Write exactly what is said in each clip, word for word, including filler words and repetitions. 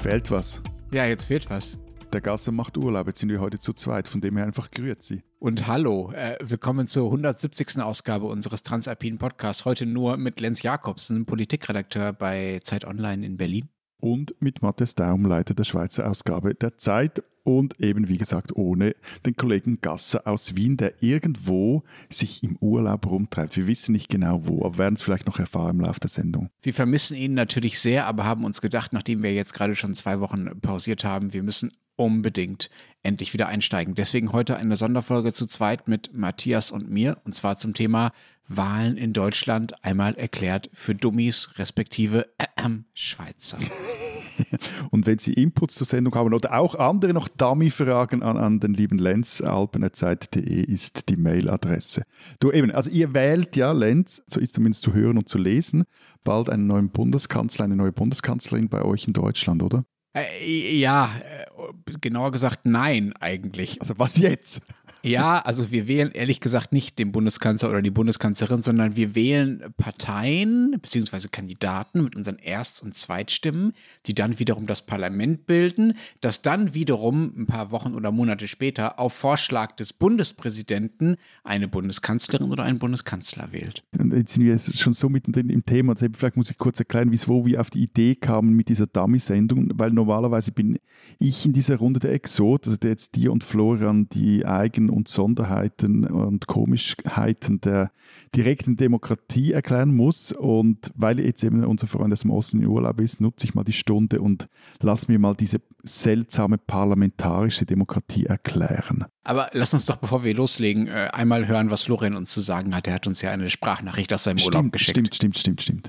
Fehlt was. Ja, jetzt fehlt was. Der Gasser macht Urlaub, jetzt sind wir heute zu zweit, von dem her einfach grüezi. Und hallo, äh, willkommen zur hundertsiebzigsten Ausgabe unseres Transalpinen Podcasts. Heute nur mit Lenz Jakobsen, Politikredakteur bei Zeit Online in Berlin. Und mit Matthias Daum, Leiter der Schweizer Ausgabe der Zeit. Und eben, wie gesagt, ohne den Kollegen Gasser aus Wien, der irgendwo sich im Urlaub rumtreibt. Wir wissen nicht genau wo, aber werden es vielleicht noch erfahren im Laufe der Sendung. Wir vermissen ihn natürlich sehr, aber haben uns gedacht, nachdem wir jetzt gerade schon zwei Wochen pausiert haben, wir müssen unbedingt endlich wieder einsteigen. Deswegen heute eine Sonderfolge zu zweit mit Matthias und mir, und zwar zum Thema Wahlen in Deutschland, einmal erklärt für Dummies, respektive äh, äh, Schweizer. Und wenn Sie Inputs zur Sendung haben oder auch andere noch Dummy-Fragen an, an den lieben Lenz, alpenerzeit punkt de ist die Mailadresse. Du eben, also ihr wählt ja, Lenz, so ist zumindest zu hören und zu lesen, bald einen neuen Bundeskanzler, eine neue Bundeskanzlerin bei euch in Deutschland, oder? Äh, ja, äh, genauer gesagt nein eigentlich. Also was jetzt? Ja, also wir wählen ehrlich gesagt nicht den Bundeskanzler oder die Bundeskanzlerin, sondern wir wählen Parteien bzw. Kandidaten mit unseren Erst- und Zweitstimmen, die dann wiederum das Parlament bilden, das dann wiederum ein paar Wochen oder Monate später auf Vorschlag des Bundespräsidenten eine Bundeskanzlerin oder einen Bundeskanzler wählt. Jetzt sind wir schon so mittendrin im Thema. Also vielleicht muss ich kurz erklären, wieso wir auf die Idee kamen mit dieser Dummy-Sendung, weil normalerweise bin ich in dieser Runde der Exot, also der jetzt dir und Florian die Eigen- und Sonderheiten und Komischheiten der direkten Demokratie erklären muss. Und weil jetzt eben unser Freund aus dem Osten in Urlaub ist, nutze ich mal die Stunde und lass mir mal diese seltsame parlamentarische Demokratie erklären. Aber lass uns doch, bevor wir loslegen, einmal hören, was Florian uns zu sagen hat. Er hat uns ja eine Sprachnachricht aus seinem stimmt, Urlaub geschickt. Stimmt, stimmt, stimmt, stimmt.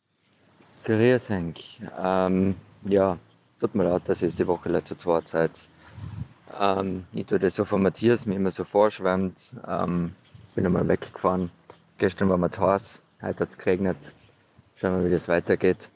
Grüß Henk. Ähm, ja, tut mir leid, dass ich jetzt die Woche leider zu zweit seid. Ähm, ich tue das so von Matthias, mir immer so vorschwärmt. Ähm, bin einmal weggefahren. Gestern war mir zu heiß, heute hat es geregnet. Schauen wir, wie das weitergeht.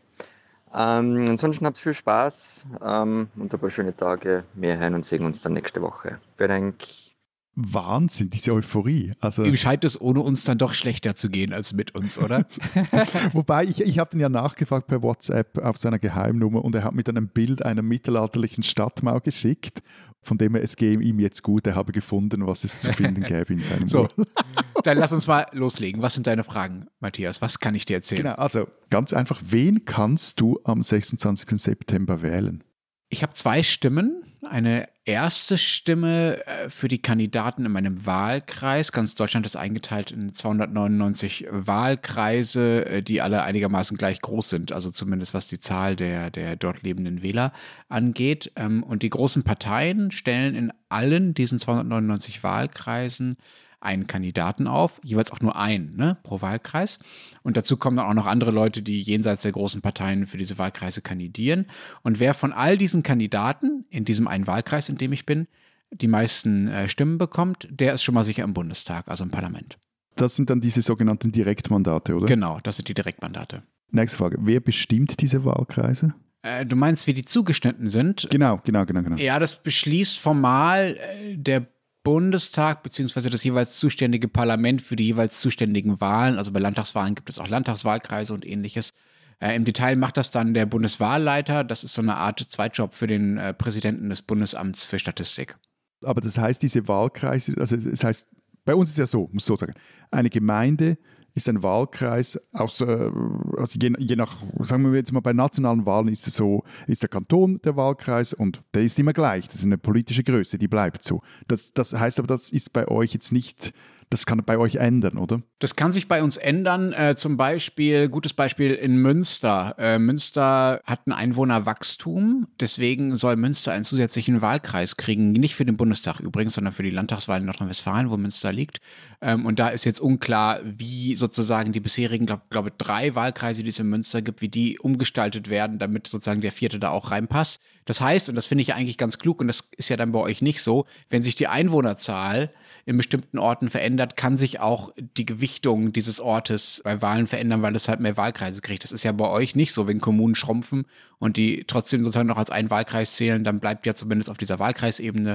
Ähm, ansonsten habt ihr viel Spaß ähm, und ein paar schöne Tage. Wir hören und sehen uns dann nächste Woche. Vielen Dank. Wahnsinn, diese Euphorie. Also, ihm scheint es ohne uns dann doch schlechter zu gehen als mit uns, oder? Wobei, ich, ich habe ihn ja nachgefragt per WhatsApp auf seiner Geheimnummer und er hat mir dann ein Bild einer mittelalterlichen Stadtmauer geschickt, von dem er, es gehe ihm jetzt gut, er habe gefunden, was es zu finden gäbe in seinem So, Urlaub. Dann lass uns mal loslegen. Was sind deine Fragen, Matthias? Was kann ich dir erzählen? Genau, also ganz einfach, wen kannst du am sechsundzwanzigsten September wählen? Ich habe zwei Stimmen. Eine erste Stimme für die Kandidaten in meinem Wahlkreis. Ganz Deutschland ist eingeteilt in zweihundertneunundneunzig Wahlkreise, die alle einigermaßen gleich groß sind. Also zumindest was die Zahl der, der dort lebenden Wähler angeht. Und die großen Parteien stellen in allen diesen zweihundertneunundneunzig Wahlkreisen einen Kandidaten auf, jeweils auch nur einen, ne, pro Wahlkreis. Und dazu kommen dann auch noch andere Leute, die jenseits der großen Parteien für diese Wahlkreise kandidieren. Und wer von all diesen Kandidaten in diesem einen Wahlkreis, in dem ich bin, die meisten äh, Stimmen bekommt, der ist schon mal sicher im Bundestag, also im Parlament. Das sind dann diese sogenannten Direktmandate, oder? Genau, das sind die Direktmandate. Nächste Frage, wer bestimmt diese Wahlkreise? Äh, du meinst, wie die zugeschnitten sind? Genau, genau, genau. genau. Ja, das beschließt formal äh, der Bundestag bzw. das jeweils zuständige Parlament für die jeweils zuständigen Wahlen. Also bei Landtagswahlen gibt es auch Landtagswahlkreise und ähnliches. Äh, Im Detail macht das dann der Bundeswahlleiter. Das ist so eine Art Zweitjob für den äh, Präsidenten des Bundesamts für Statistik. Aber das heißt, diese Wahlkreise, also das heißt, bei uns ist ja so, muss ich so sagen, eine Gemeinde ist ein Wahlkreis, aus, äh, also je, je nach, sagen wir jetzt mal, bei nationalen Wahlen ist es so, ist der Kanton der Wahlkreis und der ist immer gleich. Das ist eine politische Größe, die bleibt so. Das, das heißt aber, das ist bei euch jetzt nicht, das kann bei euch ändern, oder? Das kann sich bei uns ändern. Äh, zum Beispiel, gutes Beispiel in Münster. Äh, Münster hat ein Einwohnerwachstum. Deswegen soll Münster einen zusätzlichen Wahlkreis kriegen. Nicht für den Bundestag übrigens, sondern für die Landtagswahl in Nordrhein-Westfalen, wo Münster liegt. Ähm, und da ist jetzt unklar, wie sozusagen die bisherigen, glaube glaub, drei Wahlkreise, die es in Münster gibt, wie die umgestaltet werden, damit sozusagen der vierte da auch reinpasst. Das heißt, und das finde ich eigentlich ganz klug, und das ist ja dann bei euch nicht so, wenn sich die Einwohnerzahl in bestimmten Orten verändert, kann sich auch die Gewichtung dieses Ortes bei Wahlen verändern, weil es halt mehr Wahlkreise kriegt. Das ist ja bei euch nicht so, wenn Kommunen schrumpfen und die trotzdem sozusagen noch als einen Wahlkreis zählen, dann bleibt ja zumindest auf dieser Wahlkreisebene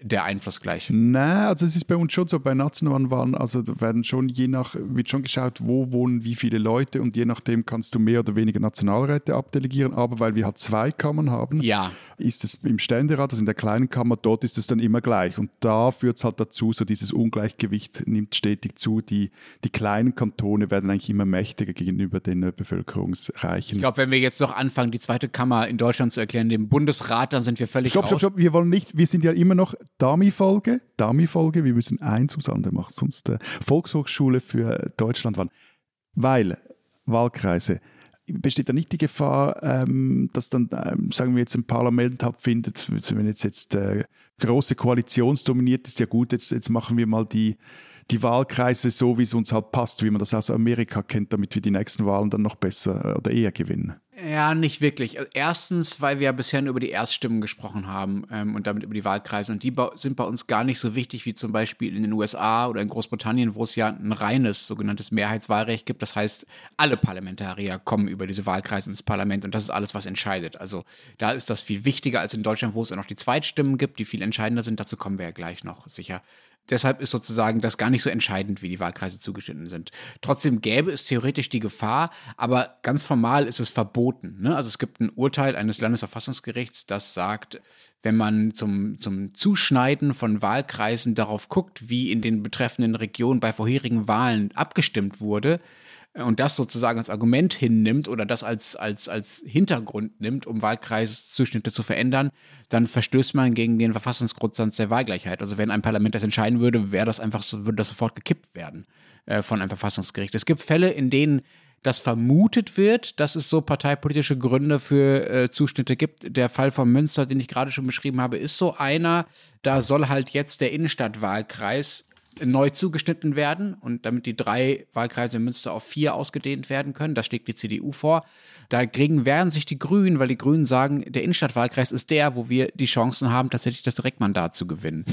der Einfluss gleich? Nein, also es ist bei uns schon so, bei nationalen Wahlen, also da werden schon je nach, wird schon geschaut, wo wohnen wie viele Leute und je nachdem kannst du mehr oder weniger Nationalräte abdelegieren, aber weil wir halt zwei Kammern haben, ja. ist es im Ständerat, also in der kleinen Kammer, dort ist es dann immer gleich und da führt es halt dazu, so dieses Ungleichgewicht nimmt stetig zu, die, die kleinen Kantone werden eigentlich immer mächtiger gegenüber den äh, bevölkerungsreichen. Ich glaube, wenn wir jetzt noch anfangen, die zweite Kammer in Deutschland zu erklären, dem Bundesrat, dann sind wir völlig Stopp, raus. stopp, stopp, wir wollen nicht, wir sind ja immer noch Dami-Folge, Dami-Folge, wir müssen eins ums andere machen, sonst äh, Volkshochschule für Deutschland waren. Weil Wahlkreise, besteht da nicht die Gefahr, ähm, dass dann, ähm, sagen wir jetzt, ein Parlament abfindet, wenn jetzt, jetzt äh, große Koalitionsdominiert ist, ja gut, jetzt, jetzt machen wir mal die, die Wahlkreise so, wie es uns halt passt, wie man das aus Amerika kennt, damit wir die nächsten Wahlen dann noch besser oder eher gewinnen. Ja, nicht wirklich. Erstens, weil wir ja bisher nur über die Erststimmen gesprochen haben ähm, und damit über die Wahlkreise. Und die ba- sind bei uns gar nicht so wichtig wie zum Beispiel in den U S A oder in Großbritannien, wo es ja ein reines sogenanntes Mehrheitswahlrecht gibt. Das heißt, alle Parlamentarier kommen über diese Wahlkreise ins Parlament und das ist alles, was entscheidet. Also da ist das viel wichtiger als in Deutschland, wo es ja noch die Zweitstimmen gibt, die viel entscheidender sind. Dazu kommen wir ja gleich noch sicher. Deshalb ist sozusagen das gar nicht so entscheidend, wie die Wahlkreise zugeschnitten sind. Trotzdem gäbe es theoretisch die Gefahr, aber ganz formal ist es verboten. Ne? Also es gibt ein Urteil eines Landesverfassungsgerichts, das sagt, wenn man zum, zum Zuschneiden von Wahlkreisen darauf guckt, wie in den betreffenden Regionen bei vorherigen Wahlen abgestimmt wurde, und das sozusagen als Argument hinnimmt oder das als, als, als Hintergrund nimmt, um Wahlkreiszuschnitte zu verändern, dann verstößt man gegen den Verfassungsgrundsatz der Wahlgleichheit. Also wenn ein Parlament das entscheiden würde, wäre das einfach so, würde das sofort gekippt werden äh, von einem Verfassungsgericht. Es gibt Fälle, in denen das vermutet wird, dass es so parteipolitische Gründe für äh, Zuschnitte gibt. Der Fall von Münster, den ich gerade schon beschrieben habe, ist so einer. Da soll halt jetzt der Innenstadtwahlkreis neu zugeschnitten werden und damit die drei Wahlkreise in Münster auf vier ausgedehnt werden können. Das schlägt die C D U vor. Dagegen wehren sich die Grünen, weil die Grünen sagen, der Innenstadtwahlkreis ist der, wo wir die Chancen haben, tatsächlich das Direktmandat zu gewinnen.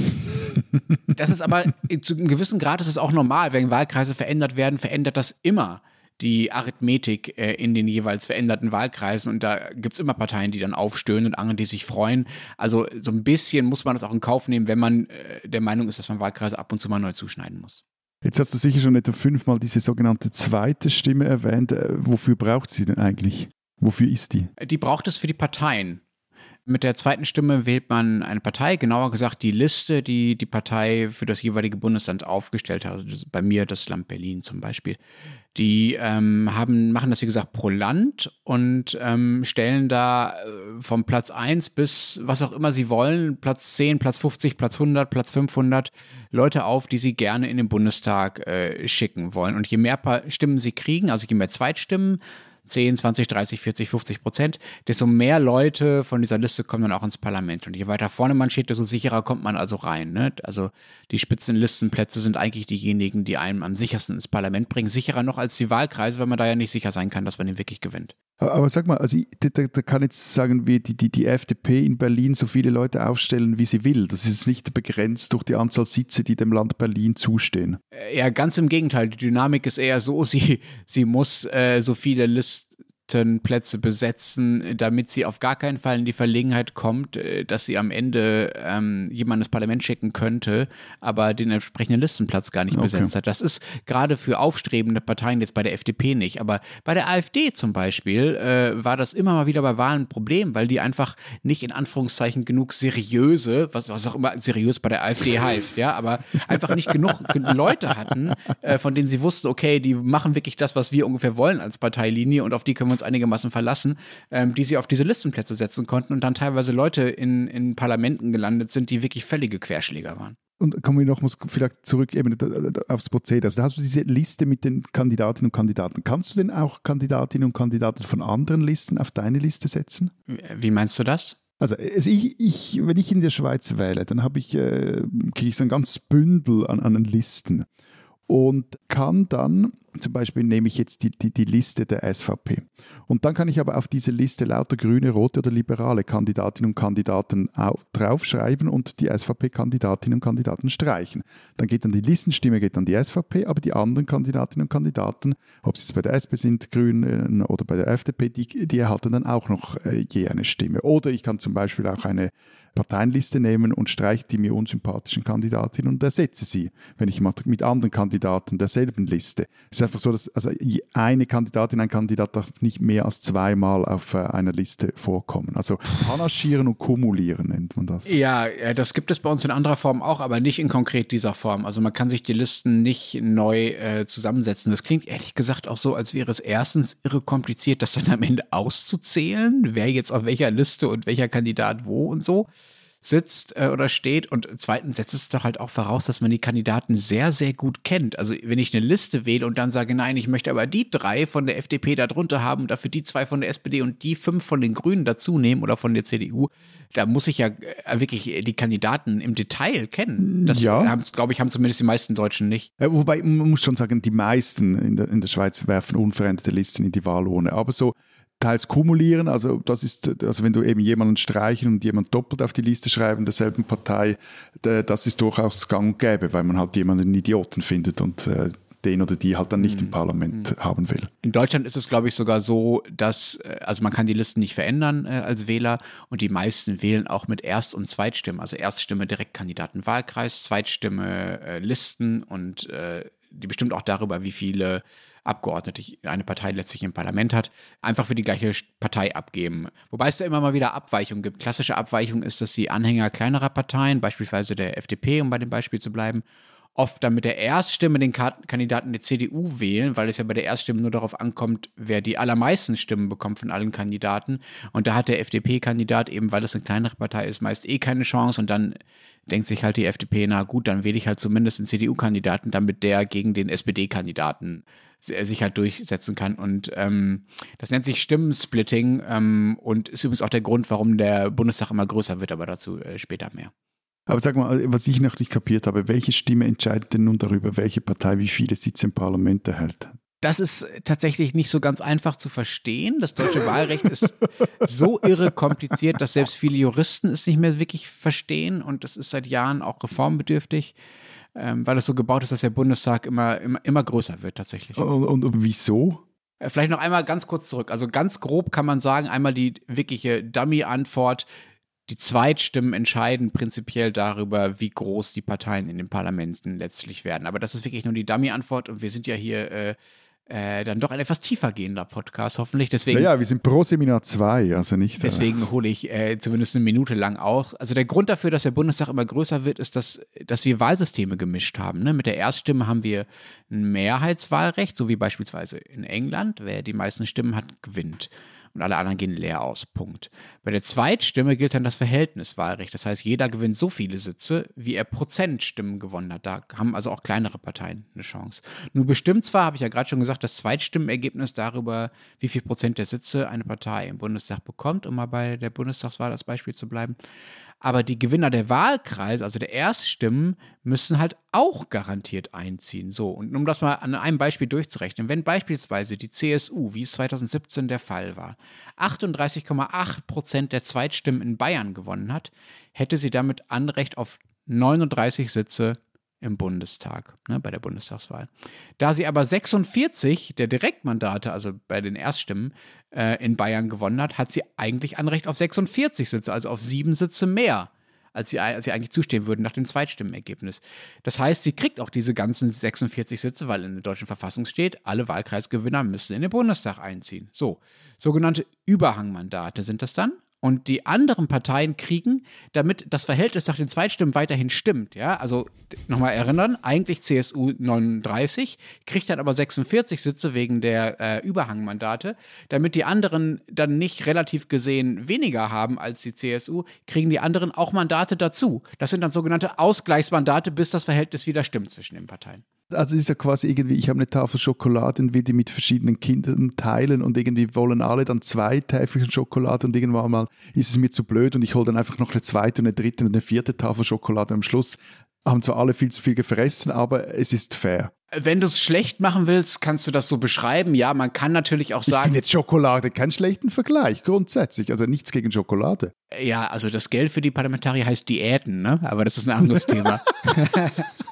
Das ist aber, zu einem gewissen Grad ist es auch normal. Wenn Wahlkreise verändert werden, verändert das immer die Arithmetik äh, in den jeweils veränderten Wahlkreisen und da gibt es immer Parteien, die dann aufstöhnen und andere, die sich freuen. Also so ein bisschen muss man das auch in Kauf nehmen, wenn man äh, der Meinung ist, dass man Wahlkreise ab und zu mal neu zuschneiden muss. Jetzt hast du sicher schon etwa fünfmal diese sogenannte zweite Stimme erwähnt. Äh, wofür braucht sie denn eigentlich? Wofür ist die? Die braucht es für die Parteien. Mit der zweiten Stimme wählt man eine Partei, genauer gesagt die Liste, die die Partei für das jeweilige Bundesland aufgestellt hat. Also das, bei mir das Land Berlin zum Beispiel. Die ähm, haben, machen das, wie gesagt, pro Land und ähm, stellen da äh, vom Platz eins bis was auch immer sie wollen, Platz zehn, Platz fünfzig, Platz hundert, Platz fünfhundert Leute auf, die sie gerne in den Bundestag äh, schicken wollen. Und je mehr pa- Stimmen sie kriegen, also je mehr Zweitstimmen, zehn, zwanzig, dreißig, vierzig, fünfzig Prozent, desto mehr Leute von dieser Liste kommen dann auch ins Parlament. Und je weiter vorne man steht, desto sicherer kommt man also rein. Ne? Also die Spitzenlistenplätze sind eigentlich diejenigen, die einem am sichersten ins Parlament bringen. Sicherer noch als die Wahlkreise, weil man da ja nicht sicher sein kann, dass man den wirklich gewinnt. Aber, aber sag mal, also ich, da, da kann jetzt sagen, wie die, die, die F D P in Berlin so viele Leute aufstellen, wie sie will. Das ist jetzt nicht begrenzt durch die Anzahl Sitze, die dem Land Berlin zustehen. Ja, ganz im Gegenteil. Die Dynamik ist eher so, sie, sie muss äh, so viele Listenplätze besetzen, damit sie auf gar keinen Fall in die Verlegenheit kommt, äh, dass sie am Ende ähm, jemanden ins Parlament schicken könnte, aber den entsprechenden Listenplatz gar nicht Okay. besetzt hat. Das ist gerade für aufstrebende Parteien jetzt bei der F D P nicht, aber bei der AfD zum Beispiel äh, war das immer mal wieder bei Wahlen ein Problem, weil die einfach nicht in Anführungszeichen genug seriöse, was, was auch immer seriös bei der AfD heißt, ja, aber einfach nicht genug Leute hatten, äh, von denen sie wussten, okay, die machen wirklich das, was wir ungefähr wollen als Parteilinie und auf die können wir uns einigermaßen verlassen, ähm, die sie auf diese Listenplätze setzen konnten und dann teilweise Leute in, in Parlamenten gelandet sind, die wirklich völlige Querschläger waren. Und kommen wir noch mal vielleicht zurück eben aufs Prozedere. Also da hast du diese Liste mit den Kandidatinnen und Kandidaten. Kannst du denn auch Kandidatinnen und Kandidaten von anderen Listen auf deine Liste setzen? Wie meinst du das? Also, also ich, ich, wenn ich in der Schweiz wähle, dann habe ich, äh, kriege ich so ein ganzes Bündel an, an Listen und kann dann, zum Beispiel nehme ich jetzt die, die, die Liste der S V P und dann kann ich aber auf diese Liste lauter grüne, rote oder liberale Kandidatinnen und Kandidaten auf, draufschreiben und die S V P-Kandidatinnen und Kandidaten streichen. Dann geht dann die Listenstimme geht an die S V P, aber die anderen Kandidatinnen und Kandidaten, ob sie jetzt bei der S P sind, Grünen oder bei der F D P, die, die erhalten dann auch noch äh, je eine Stimme. Oder ich kann zum Beispiel auch eine Parteienliste nehmen und streiche die mir unsympathischen Kandidatinnen und ersetze sie, wenn ich mit anderen Kandidaten derselben Liste. Es ist einfach so, dass also eine Kandidatin, ein Kandidat darf nicht mehr als zweimal auf einer Liste vorkommen. Also panaschieren und kumulieren nennt man das. Ja, das gibt es bei uns in anderer Form auch, aber nicht in konkret dieser Form. Also man kann sich die Listen nicht neu äh, zusammensetzen. Das klingt ehrlich gesagt auch so, als wäre es erstens irre kompliziert, das dann am Ende auszuzählen, wer jetzt auf welcher Liste und welcher Kandidat wo und so sitzt äh, oder steht. Und zweitens setzt es doch halt auch voraus, dass man die Kandidaten sehr, sehr gut kennt. Also wenn ich eine Liste wähle und dann sage, nein, ich möchte aber die drei von der F D P da drunter haben und dafür die zwei von der S P D und die fünf von den Grünen dazu nehmen oder von der C D U, da muss ich ja äh, wirklich die Kandidaten im Detail kennen. Das, ja. glaube ich, haben zumindest die meisten Deutschen nicht. Ja, wobei, man muss schon sagen, die meisten in der, in der Schweiz werfen unveränderte Listen in die Wahlurne. Aber so teils kumulieren, also das ist, also wenn du eben jemanden streichen und jemanden doppelt auf die Liste schreiben derselben Partei, das ist durchaus gang und gäbe, weil man halt jemanden einen Idioten findet und äh, den oder die halt dann nicht mhm. im Parlament mhm. haben will. In Deutschland ist es, glaube ich, sogar so, dass, also man kann die Listen nicht verändern äh, als Wähler und die meisten wählen auch mit Erst- und Zweitstimme. Also Erststimme Direktkandidatenwahlkreis, Zweitstimme äh, Listen und äh, die bestimmt auch darüber, wie viele Abgeordnete eine Partei letztlich im Parlament hat, einfach für die gleiche Partei abgeben. Wobei es da immer mal wieder Abweichungen gibt. Klassische Abweichung ist, dass die Anhänger kleinerer Parteien, beispielsweise der F D P, um bei dem Beispiel zu bleiben, oft dann mit der Erststimme den Kandidaten der C D U wählen, weil es ja bei der Erststimme nur darauf ankommt, wer die allermeisten Stimmen bekommt von allen Kandidaten. Und da hat der F D P-Kandidat eben, weil es eine kleinere Partei ist, meist eh keine Chance. Und dann denkt sich halt die F D P, na gut, dann wähle ich halt zumindest einen C D U-Kandidaten, damit der gegen den S P D-Kandidaten sich halt durchsetzen kann. Und ähm, das nennt sich Stimmensplitting ähm, und ist übrigens auch der Grund, warum der Bundestag immer größer wird, aber dazu äh, später mehr. Aber sag mal, was ich noch nicht kapiert habe, welche Stimme entscheidet denn nun darüber, welche Partei wie viele Sitze im Parlament erhält? Das ist tatsächlich nicht so ganz einfach zu verstehen. Das deutsche Wahlrecht ist so irre kompliziert, dass selbst viele Juristen es nicht mehr wirklich verstehen und es ist seit Jahren auch reformbedürftig, ähm, weil es so gebaut ist, dass der Bundestag immer, immer, immer größer wird tatsächlich. Und, und, und wieso? Vielleicht noch einmal ganz kurz zurück. Also ganz grob kann man sagen, einmal die wirkliche Dummy-Antwort. Die Zweitstimmen entscheiden prinzipiell darüber, wie groß die Parteien in den Parlamenten letztlich werden. Aber das ist wirklich nur die Dummy-Antwort und wir sind ja hier äh, äh, dann doch ein etwas tiefer gehender Podcast, hoffentlich. Deswegen, ja, ja, wir sind pro Seminar zwei, also nicht. Deswegen äh, hole ich äh, zumindest eine Minute lang aus. Also der Grund dafür, dass der Bundestag immer größer wird, ist, dass, dass wir Wahlsysteme gemischt haben. Ne? Mit der Erststimme haben wir ein Mehrheitswahlrecht, so wie beispielsweise in England. Wer die meisten Stimmen hat, gewinnt. Und alle anderen gehen leer aus, Punkt. Bei der Zweitstimme gilt dann das Verhältniswahlrecht. Das heißt, jeder gewinnt so viele Sitze, wie er Prozentstimmen gewonnen hat. Da haben also auch kleinere Parteien eine Chance. Nun bestimmt zwar, habe ich ja gerade schon gesagt, das Zweitstimmenergebnis darüber, wie viel Prozent der Sitze eine Partei im Bundestag bekommt, um mal bei der Bundestagswahl als Beispiel zu bleiben. Aber die Gewinner der Wahlkreise, also der Erststimmen, müssen halt auch garantiert einziehen. So, und um das mal an einem Beispiel durchzurechnen, wenn beispielsweise die C S U, wie es zwanzig siebzehn der Fall war, achtunddreißig Komma acht Prozent der Zweitstimmen in Bayern gewonnen hat, hätte sie damit Anrecht auf neununddreißig Sitze im Bundestag, ne, bei der Bundestagswahl. Da sie aber sechsundvierzig der Direktmandate, also bei den Erststimmen, äh, in Bayern gewonnen hat, hat sie eigentlich Anrecht auf sechsundvierzig Sitze, also auf sieben Sitze mehr, als sie, als sie eigentlich zustehen würden nach dem Zweitstimmenergebnis. Das heißt, sie kriegt auch diese ganzen sechsundvierzig Sitze, weil in der deutschen Verfassung steht, alle Wahlkreisgewinner müssen in den Bundestag einziehen. So, sogenannte Überhangmandate sind das dann. Und die anderen Parteien kriegen, damit das Verhältnis nach den Zweitstimmen weiterhin stimmt, ja, also nochmal erinnern, eigentlich C S U neununddreißig, kriegt dann aber sechsundvierzig Sitze wegen der äh, Überhangmandate, damit die anderen dann nicht relativ gesehen weniger haben als die C S U, kriegen die anderen auch Mandate dazu. Das sind dann sogenannte Ausgleichsmandate, bis das Verhältnis wieder stimmt zwischen den Parteien. Also es ist ja quasi irgendwie, ich habe eine Tafel Schokolade und will die mit verschiedenen Kindern teilen und irgendwie wollen alle dann zwei Täfelchen Schokolade und irgendwann mal ist es mir zu blöd und ich hole dann einfach noch eine zweite und eine dritte und eine vierte Tafel Schokolade. Und am Schluss haben zwar alle viel zu viel gefressen, aber es ist fair. Wenn du es schlecht machen willst, kannst du das so beschreiben. Ja, man kann natürlich auch sagen... Ich finde jetzt Schokolade keinen schlechten Vergleich, grundsätzlich. Also nichts gegen Schokolade. Ja, also das Geld für die Parlamentarier heißt Diäten, ne? Aber das ist ein anderes Thema.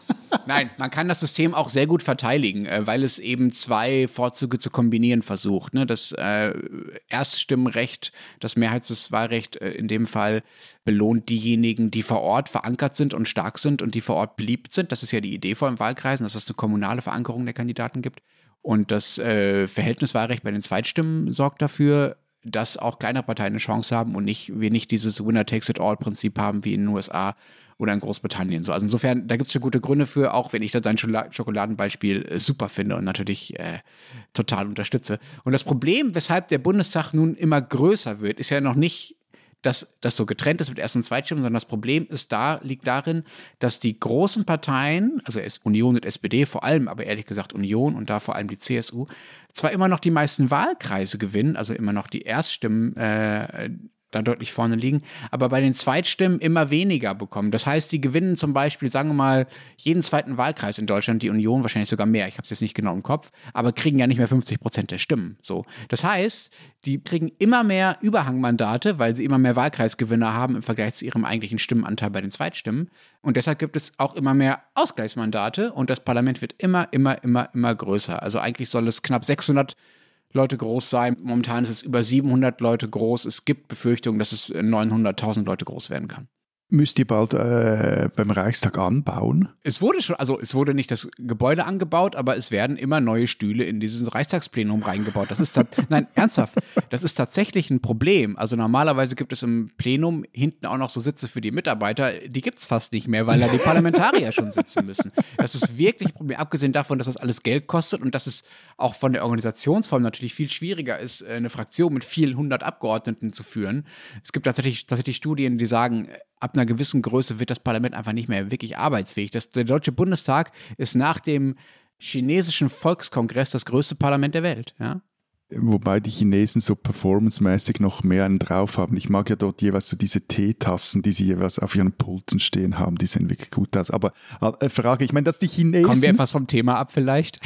Nein, man kann das System auch sehr gut verteidigen, äh, weil es eben zwei Vorzüge zu kombinieren versucht. Ne? Das äh, Erststimmenrecht, das Mehrheitswahlrecht äh, in dem Fall belohnt diejenigen, die vor Ort verankert sind und stark sind und die vor Ort beliebt sind. Das ist ja die Idee vor allem Wahlkreisen, dass es eine kommunale Verankerung der Kandidaten gibt. Und das äh, Verhältniswahlrecht bei den Zweitstimmen sorgt dafür, dass auch kleinere Parteien eine Chance haben und nicht, wir nicht dieses Winner-Takes-it-all-Prinzip haben wie in den U S A oder in Großbritannien. So, also insofern, da gibt es schon gute Gründe für, auch wenn ich da dein Schokoladenbeispiel äh, super finde und natürlich äh, total unterstütze. Und das Problem, weshalb der Bundestag nun immer größer wird, ist ja noch nicht, dass das so getrennt ist mit Erst- und Zweitstimmen, sondern das Problem ist da, liegt darin, dass die großen Parteien, also Union und S P D vor allem, aber ehrlich gesagt Union und da vor allem die C S U, zwar immer noch die meisten Wahlkreise gewinnen, also immer noch die Erststimmen äh, da deutlich vorne liegen, aber bei den Zweitstimmen immer weniger bekommen. Das heißt, die gewinnen zum Beispiel, sagen wir mal, jeden zweiten Wahlkreis in Deutschland, die Union wahrscheinlich sogar mehr, ich habe es jetzt nicht genau im Kopf, aber kriegen ja nicht mehr fünfzig Prozent der Stimmen. So. Das heißt, die kriegen immer mehr Überhangmandate, weil sie immer mehr Wahlkreisgewinner haben im Vergleich zu ihrem eigentlichen Stimmenanteil bei den Zweitstimmen. Und deshalb gibt es auch immer mehr Ausgleichsmandate und das Parlament wird immer, immer, immer, immer größer. Also eigentlich soll es knapp sechshundert Leute groß sein. Momentan ist es über siebenhundert Leute groß. Es gibt Befürchtungen, dass es neunhunderttausend Leute groß werden kann. Müsst ihr bald äh, beim Reichstag anbauen? Es wurde schon, also es wurde nicht das Gebäude angebaut, aber es werden immer neue Stühle in dieses Reichstagsplenum reingebaut. Das ist ta- nein, ernsthaft, das ist tatsächlich ein Problem. Also normalerweise gibt es im Plenum hinten auch noch so Sitze für die Mitarbeiter. Die gibt es fast nicht mehr, weil da die Parlamentarier schon sitzen müssen. Das ist wirklich ein Problem. Abgesehen davon, dass das alles Geld kostet und dass es auch von der Organisationsform natürlich viel schwieriger ist, eine Fraktion mit vielen hundert Abgeordneten zu führen. Es gibt tatsächlich, tatsächlich Studien, die sagen, ab einer gewissen Größe wird das Parlament einfach nicht mehr wirklich arbeitsfähig. Das, der Deutsche Bundestag ist nach dem chinesischen Volkskongress das größte Parlament der Welt. Ja? Wobei die Chinesen so performancemäßig noch mehr einen drauf haben. Ich mag ja dort jeweils so diese Teetassen, die sie jeweils auf ihren Pulten stehen haben. Die sehen wirklich gut aus. Aber äh, Frage, ich meine, dass die Chinesen... Kommen wir etwas vom Thema ab vielleicht?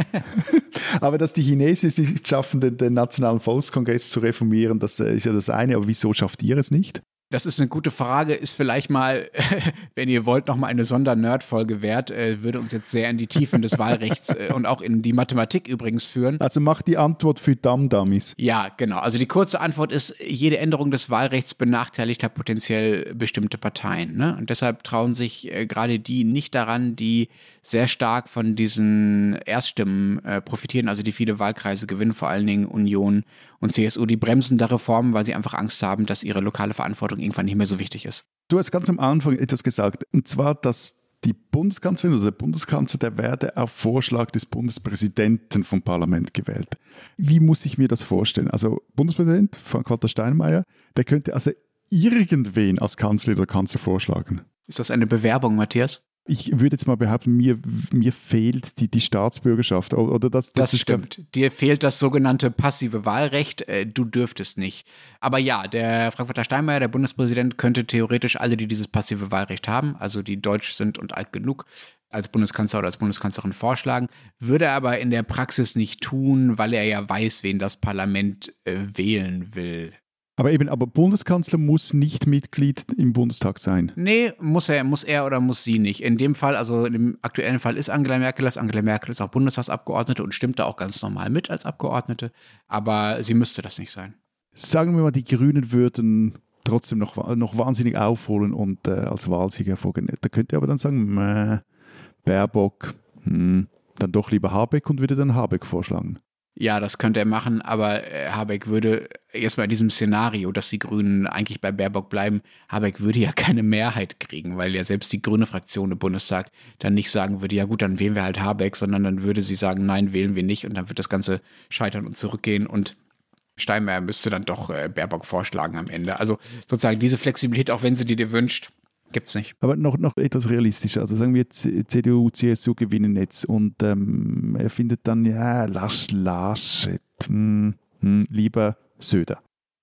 Aber dass die Chinesen es nicht schaffen, den, den Nationalen Volkskongress zu reformieren, das äh, ist ja das eine. Aber wieso schafft ihr es nicht? Das ist eine gute Frage, ist vielleicht mal, wenn ihr wollt, nochmal eine Sonder-Nerd-Folge wert, äh, würde uns jetzt sehr in die Tiefen des Wahlrechts äh, und auch in die Mathematik übrigens führen. Also macht die Antwort für Dum-Dummies. Ja, genau. Also die kurze Antwort ist, jede Änderung des Wahlrechts benachteiligt halt potenziell bestimmte Parteien. Ne? Und deshalb trauen sich äh, gerade die nicht daran, die sehr stark von diesen Erststimmen äh, profitieren, also die viele Wahlkreise gewinnen, vor allen Dingen Union und C S U, die bremsen da Reformen, weil sie einfach Angst haben, dass ihre lokale Verantwortung irgendwann nicht mehr so wichtig ist. Du hast ganz am Anfang etwas gesagt, und zwar, dass die Bundeskanzlerin oder der Bundeskanzler, der werde auf Vorschlag des Bundespräsidenten vom Parlament gewählt. Wie muss ich mir das vorstellen? Also Bundespräsident Frank-Walter Steinmeier, der könnte also irgendwen als Kanzler oder Kanzler vorschlagen. Ist das eine Bewerbung, Matthias? Ich würde jetzt mal behaupten, mir, mir fehlt die, die Staatsbürgerschaft. Oder das, das, das ist stimmt. Dir fehlt das sogenannte passive Wahlrecht. Äh, du dürftest nicht. Aber ja, der Frank-Walter Steinmeier, der Bundespräsident, könnte theoretisch alle, die dieses passive Wahlrecht haben, also die deutsch sind und alt genug, als Bundeskanzler oder als Bundeskanzlerin vorschlagen, würde er aber in der Praxis nicht tun, weil er ja weiß, wen das Parlament äh, wählen will. Aber eben, aber Bundeskanzler muss nicht Mitglied im Bundestag sein. Nee, muss er, muss er oder muss sie nicht. In dem Fall, also in dem aktuellen Fall ist Angela Merkel das. Angela Merkel ist auch Bundestagsabgeordnete und stimmt da auch ganz normal mit als Abgeordnete. Aber sie müsste das nicht sein. Sagen wir mal, die Grünen würden trotzdem noch, noch wahnsinnig aufholen und äh, als Wahlsieger hervorgehen. Da könnte er aber dann sagen, meh, Baerbock, hm, dann doch lieber Habeck und würde dann Habeck vorschlagen. Ja, das könnte er machen, aber Habeck würde erstmal in diesem Szenario, dass die Grünen eigentlich bei Baerbock bleiben, Habeck würde ja keine Mehrheit kriegen, weil ja selbst die grüne Fraktion im Bundestag dann nicht sagen würde, ja gut, dann wählen wir halt Habeck, sondern dann würde sie sagen, nein, wählen wir nicht und dann wird das Ganze scheitern und zurückgehen und Steinmeier müsste dann doch Baerbock vorschlagen am Ende. Also sozusagen diese Flexibilität, auch wenn sie die dir wünscht, gibt es nicht. Aber noch, noch etwas realistischer. Also sagen wir jetzt, C D U, C S U gewinnen jetzt und ähm, er findet dann, ja, Lasch, Laschet, hm, hm, lieber Söder.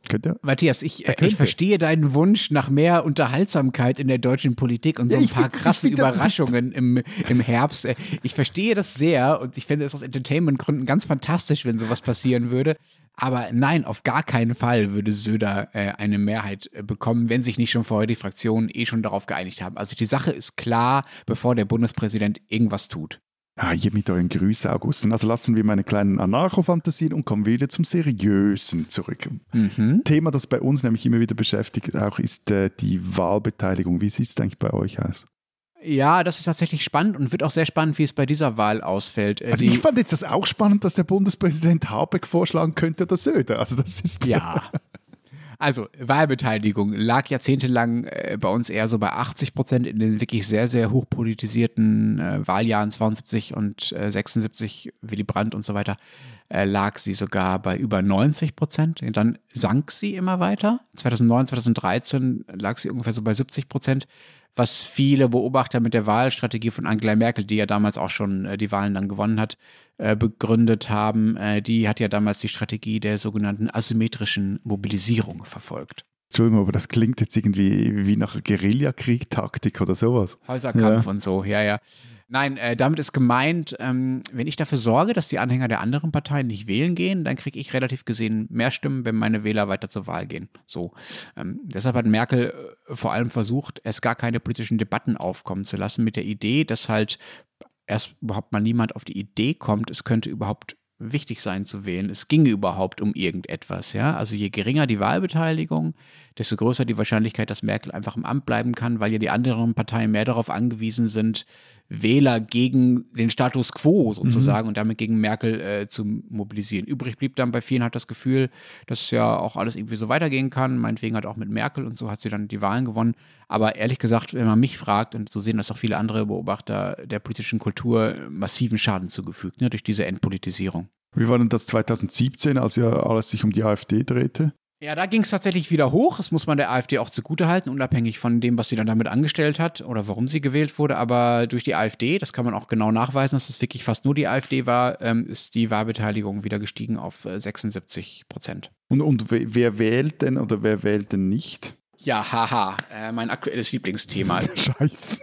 Könnte, Matthias, ich, äh, ich verstehe deinen Wunsch nach mehr Unterhaltsamkeit in der deutschen Politik und so ja, ein paar find, krasse find, Überraschungen im, im Herbst. Ich verstehe das sehr und ich fände es aus Entertainment-Gründen ganz fantastisch, wenn sowas passieren würde. Aber nein, auf gar keinen Fall würde Söder äh, eine Mehrheit äh, bekommen, wenn sich nicht schon vorher die Fraktionen eh schon darauf geeinigt haben. Also die Sache ist klar, bevor der Bundespräsident irgendwas tut. Ja, hier mit euren Grüßen, Augustin. Also lassen wir meine kleinen Anarcho-Fantasien und kommen wieder zum Seriösen zurück. Mhm. Thema, das bei uns nämlich immer wieder beschäftigt, auch ist äh, die Wahlbeteiligung. Wie sieht es eigentlich bei euch aus? Ja, das ist tatsächlich spannend und wird auch sehr spannend, wie es bei dieser Wahl ausfällt. Also ich fand jetzt das auch spannend, dass der Bundespräsident Habeck vorschlagen könnte oder Söder. Also das ist ja. Also Wahlbeteiligung lag jahrzehntelang äh, bei uns eher so bei achtzig Prozent in den wirklich sehr, sehr hochpolitisierten äh, Wahljahren zweiundsiebzig und äh, sechsundsiebzig, Willy Brandt und so weiter, äh, lag sie sogar bei über neunzig Prozent. Dann sank sie immer weiter. zweitausendneun, zweitausenddreizehn lag sie ungefähr so bei siebzig Prozent. Was viele Beobachter mit der Wahlstrategie von Angela Merkel, die ja damals auch schon äh, die Wahlen dann gewonnen hat, äh, begründet haben. Äh, die hat ja damals die Strategie der sogenannten asymmetrischen Mobilisierung verfolgt. Entschuldigung, aber das klingt jetzt irgendwie wie nach Guerillakrieg-Taktik oder sowas. Häuserkampf ja. und so, ja, ja. Nein, äh, damit ist gemeint, ähm, wenn ich dafür sorge, dass die Anhänger der anderen Parteien nicht wählen gehen, dann kriege ich relativ gesehen mehr Stimmen, wenn meine Wähler weiter zur Wahl gehen. So. Ähm, deshalb hat Merkel äh, vor allem versucht, es gar keine politischen Debatten aufkommen zu lassen, mit der Idee, dass halt erst überhaupt mal niemand auf die Idee kommt, es könnte überhaupt wichtig sein zu wählen. Es ginge überhaupt um irgendetwas, ja. Also je geringer die Wahlbeteiligung, desto größer die Wahrscheinlichkeit, dass Merkel einfach im Amt bleiben kann, weil ja die anderen Parteien mehr darauf angewiesen sind, Wähler gegen den Status quo sozusagen mhm. und damit gegen Merkel äh, zu mobilisieren. Übrig blieb dann bei vielen halt das Gefühl, dass ja auch alles irgendwie so weitergehen kann, meinetwegen halt auch mit Merkel und so hat sie dann die Wahlen gewonnen. Aber ehrlich gesagt, wenn man mich fragt, und so sehen das auch viele andere Beobachter der politischen Kultur, massiven Schaden zugefügt, ne, durch diese Entpolitisierung. Wie war denn das zweitausendsiebzehn, als ja alles sich um die AfD drehte? Ja, da ging es tatsächlich wieder hoch. Das muss man der AfD auch zugutehalten, unabhängig von dem, was sie dann damit angestellt hat oder warum sie gewählt wurde. Aber durch die AfD, das kann man auch genau nachweisen, dass es wirklich fast nur die AfD war, ähm, ist die Wahlbeteiligung wieder gestiegen auf äh, sechsundsiebzig Prozent. Und, und wer wählt denn oder wer wählt denn nicht? Ja, haha, äh, mein aktuelles Lieblingsthema. Scheiße.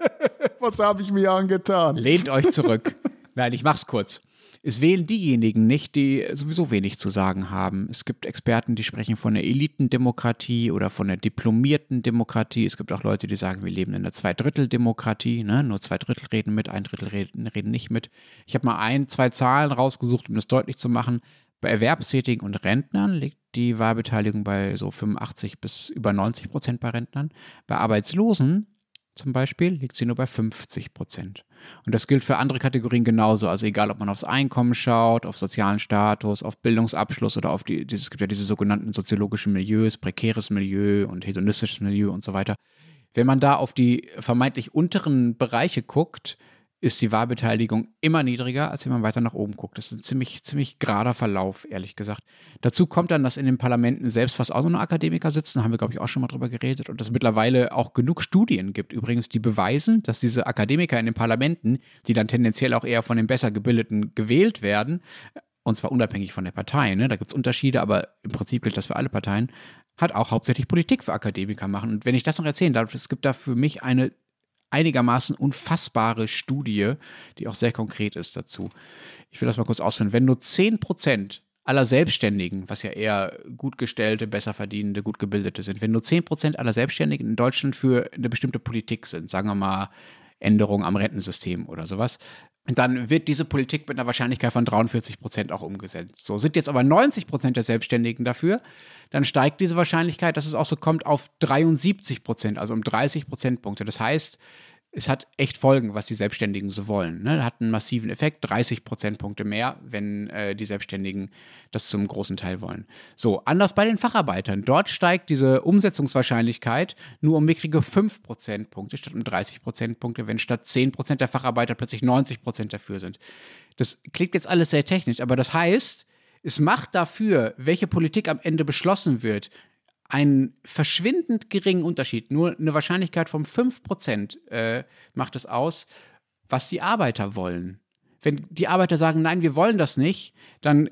Was habe ich mir angetan? Lehnt euch zurück. Nein, ich mach's kurz. Es wählen diejenigen nicht, die sowieso wenig zu sagen haben. Es gibt Experten, die sprechen von der Elitendemokratie oder von der diplomierten Demokratie. Es gibt auch Leute, die sagen, wir leben in einer Zweidrittel-Demokratie. Ne? Nur zwei Drittel reden mit, ein Drittel reden, reden nicht mit. Ich habe mal ein, zwei Zahlen rausgesucht, um das deutlich zu machen. Bei Erwerbstätigen und Rentnern liegt die Wahlbeteiligung bei so fünfundachtzig bis über neunzig Prozent bei Rentnern. Bei Arbeitslosen zum Beispiel liegt sie nur bei fünfzig Prozent. Und das gilt für andere Kategorien genauso. Also egal, ob man aufs Einkommen schaut, auf sozialen Status, auf Bildungsabschluss oder auf die, es gibt ja diese sogenannten soziologischen Milieus, prekäres Milieu und hedonistisches Milieu und so weiter. Wenn man da auf die vermeintlich unteren Bereiche guckt, ist die Wahlbeteiligung immer niedriger, als wenn man weiter nach oben guckt. Das ist ein ziemlich, ziemlich gerader Verlauf, ehrlich gesagt. Dazu kommt dann, dass in den Parlamenten selbst fast auch nur Akademiker sitzen, da haben wir, glaube ich, auch schon mal drüber geredet, und dass es mittlerweile auch genug Studien gibt, übrigens, die beweisen, dass diese Akademiker in den Parlamenten, die dann tendenziell auch eher von den besser Gebildeten gewählt werden, und zwar unabhängig von der Partei, ne? Da gibt es Unterschiede, aber im Prinzip gilt das für alle Parteien, hat auch hauptsächlich Politik für Akademiker machen. Und wenn ich das noch erzählen darf, es gibt da für mich eine einigermaßen unfassbare Studie, die auch sehr konkret ist dazu. Ich will das mal kurz ausführen. Wenn nur zehn Prozent aller Selbstständigen, was ja eher gut gestellte, besser verdienende, gut gebildete sind, wenn nur zehn Prozent aller Selbstständigen in Deutschland für eine bestimmte Politik sind, sagen wir mal Änderungen am Rentensystem oder sowas, dann wird diese Politik mit einer Wahrscheinlichkeit von dreiundvierzig Prozent auch umgesetzt. So, sind jetzt aber neunzig Prozent der Selbstständigen dafür, dann steigt diese Wahrscheinlichkeit, dass es auch so kommt, auf dreiundsiebzig Prozent, also um dreißig Prozentpunkte. Das heißt, es hat echt Folgen, was die Selbstständigen so wollen. Ne? Hat einen massiven Effekt, dreißig Prozentpunkte mehr, wenn äh, die Selbstständigen das zum großen Teil wollen. So, anders bei den Facharbeitern. Dort steigt diese Umsetzungswahrscheinlichkeit nur um mickrige fünf Prozentpunkte statt um dreißig Prozentpunkte, wenn statt zehn Prozent der Facharbeiter plötzlich neunzig Prozent dafür sind. Das klingt jetzt alles sehr technisch, aber das heißt, es macht dafür, welche Politik am Ende beschlossen wird, einen verschwindend geringen Unterschied, nur eine Wahrscheinlichkeit von fünf Prozent äh, macht es aus, was die Arbeiter wollen. Wenn die Arbeiter sagen, nein, wir wollen das nicht, dann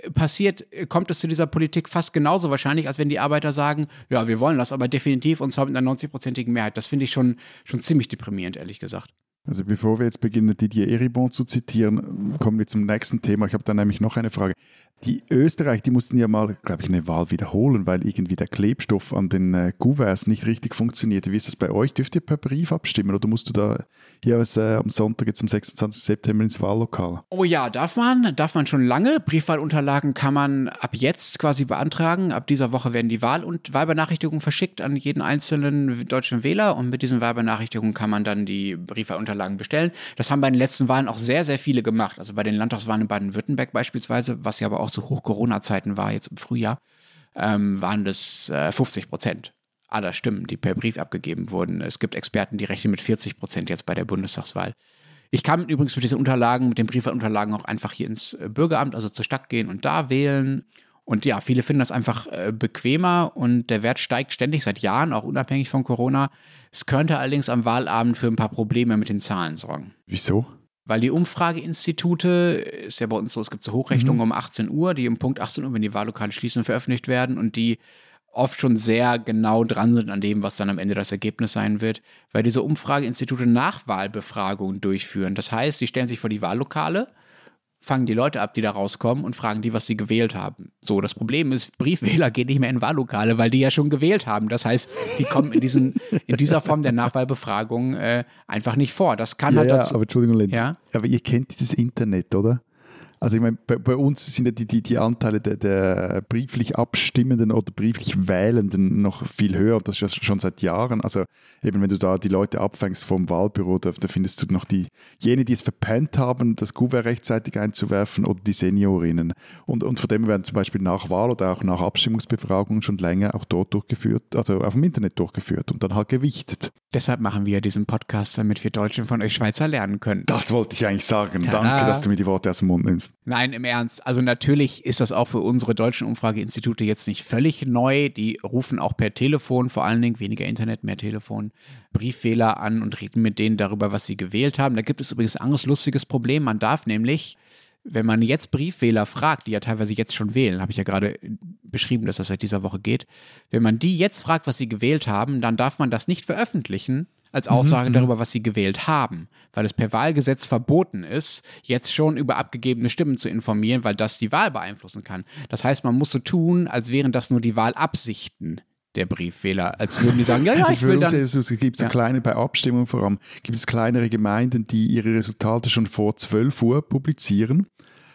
passiert, kommt es zu dieser Politik fast genauso wahrscheinlich, als wenn die Arbeiter sagen, ja, wir wollen das aber definitiv und zwar mit einer neunzig-prozentigen Mehrheit. Das finde ich schon, schon ziemlich deprimierend, ehrlich gesagt. Also bevor wir jetzt beginnen, Didier Eribon zu zitieren, kommen wir zum nächsten Thema. Ich habe da nämlich noch eine Frage. Die Österreich, die mussten ja mal, glaube ich, eine Wahl wiederholen, weil irgendwie der Klebstoff an den äh, Kuverts nicht richtig funktionierte. Wie ist das bei euch? Dürft ihr per Brief abstimmen oder musst du da jeweils äh, am Sonntag, jetzt am sechsundzwanzigsten September ins Wahllokal? Oh ja, darf man, darf man schon lange. Briefwahlunterlagen kann man ab jetzt quasi beantragen. Ab dieser Woche werden die Wahl- und Wahlbenachrichtigungen verschickt an jeden einzelnen deutschen Wähler und mit diesen Wahlbenachrichtigungen kann man dann die Briefwahlunterlagen bestellen. Das haben bei den letzten Wahlen auch sehr, sehr viele gemacht. Also bei den Landtagswahlen in Baden-Württemberg beispielsweise, was ja aber auch zu Hoch-Corona-Zeiten war, jetzt im Frühjahr, ähm, waren das äh, fünfzig Prozent aller Stimmen, die per Brief abgegeben wurden. Es gibt Experten, die rechnen mit vierzig Prozent jetzt bei der Bundestagswahl. Ich kann übrigens mit diesen Unterlagen, mit den Briefwahlunterlagen auch einfach hier ins Bürgeramt, also zur Stadt gehen und da wählen. Und ja, viele finden das einfach äh, bequemer und der Wert steigt ständig seit Jahren, auch unabhängig von Corona. Es könnte allerdings am Wahlabend für ein paar Probleme mit den Zahlen sorgen. Wieso? Weil die Umfrageinstitute, ist ja bei uns so, es gibt so Hochrechnungen mhm. um achtzehn Uhr, die um Punkt achtzehn Uhr, wenn die Wahllokale schließen, veröffentlicht werden und die oft schon sehr genau dran sind an dem, was dann am Ende das Ergebnis sein wird, weil diese Umfrageinstitute Nachwahlbefragungen durchführen. Das heißt, die stellen sich vor die Wahllokale, fangen die Leute ab, die da rauskommen und fragen die, was sie gewählt haben. So, das Problem ist, Briefwähler gehen nicht mehr in Wahllokale, weil die ja schon gewählt haben. Das heißt, die kommen in, diesen, in dieser Form der Nachwahlbefragung äh, einfach nicht vor. Das kann ja, halt ja, dazu... aber Entschuldigung, Lenz, ja? aber ihr kennt dieses Internet, oder? Also ich meine, bei, bei uns sind ja die, die, die Anteile der, der brieflich Abstimmenden oder brieflich Wählenden noch viel höher. Das ist ja schon seit Jahren. Also eben, wenn du da die Leute abfängst vom Wahlbüro, da, da findest du noch die, jene, die es verpennt haben, das Kuvert rechtzeitig einzuwerfen oder die Seniorinnen. Und, und von dem werden zum Beispiel nach Wahl oder auch nach Abstimmungsbefragungen schon länger auch dort durchgeführt, also auf dem Internet durchgeführt und dann halt gewichtet. Deshalb machen wir diesen Podcast, damit wir Deutschen von euch Schweizer lernen können. Das wollte ich eigentlich sagen. Tada. Danke, dass du mir die Worte aus dem Mund nimmst. Nein, im Ernst. Also natürlich ist das auch für unsere deutschen Umfrageinstitute jetzt nicht völlig neu. Die rufen auch per Telefon, vor allen Dingen weniger Internet, mehr Telefon, Briefwähler an und reden mit denen darüber, was sie gewählt haben. Da gibt es übrigens ein anderes lustiges Problem. Man darf nämlich, wenn man jetzt Briefwähler fragt, die ja teilweise jetzt schon wählen, habe ich ja gerade beschrieben, dass das seit dieser Woche geht, wenn man die jetzt fragt, was sie gewählt haben, dann darf man das nicht veröffentlichen als Aussage mhm. darüber, was sie gewählt haben, weil es per Wahlgesetz verboten ist, jetzt schon über abgegebene Stimmen zu informieren, weil das die Wahl beeinflussen kann. Das heißt, man muss so tun, als wären das nur die Wahlabsichten der Briefwähler, als würden die sagen, ja, ja, ich will dann... Es gibt so ja. kleine, bei Abstimmungen vor allem, gibt es kleinere Gemeinden, die ihre Resultate schon vor zwölf Uhr publizieren.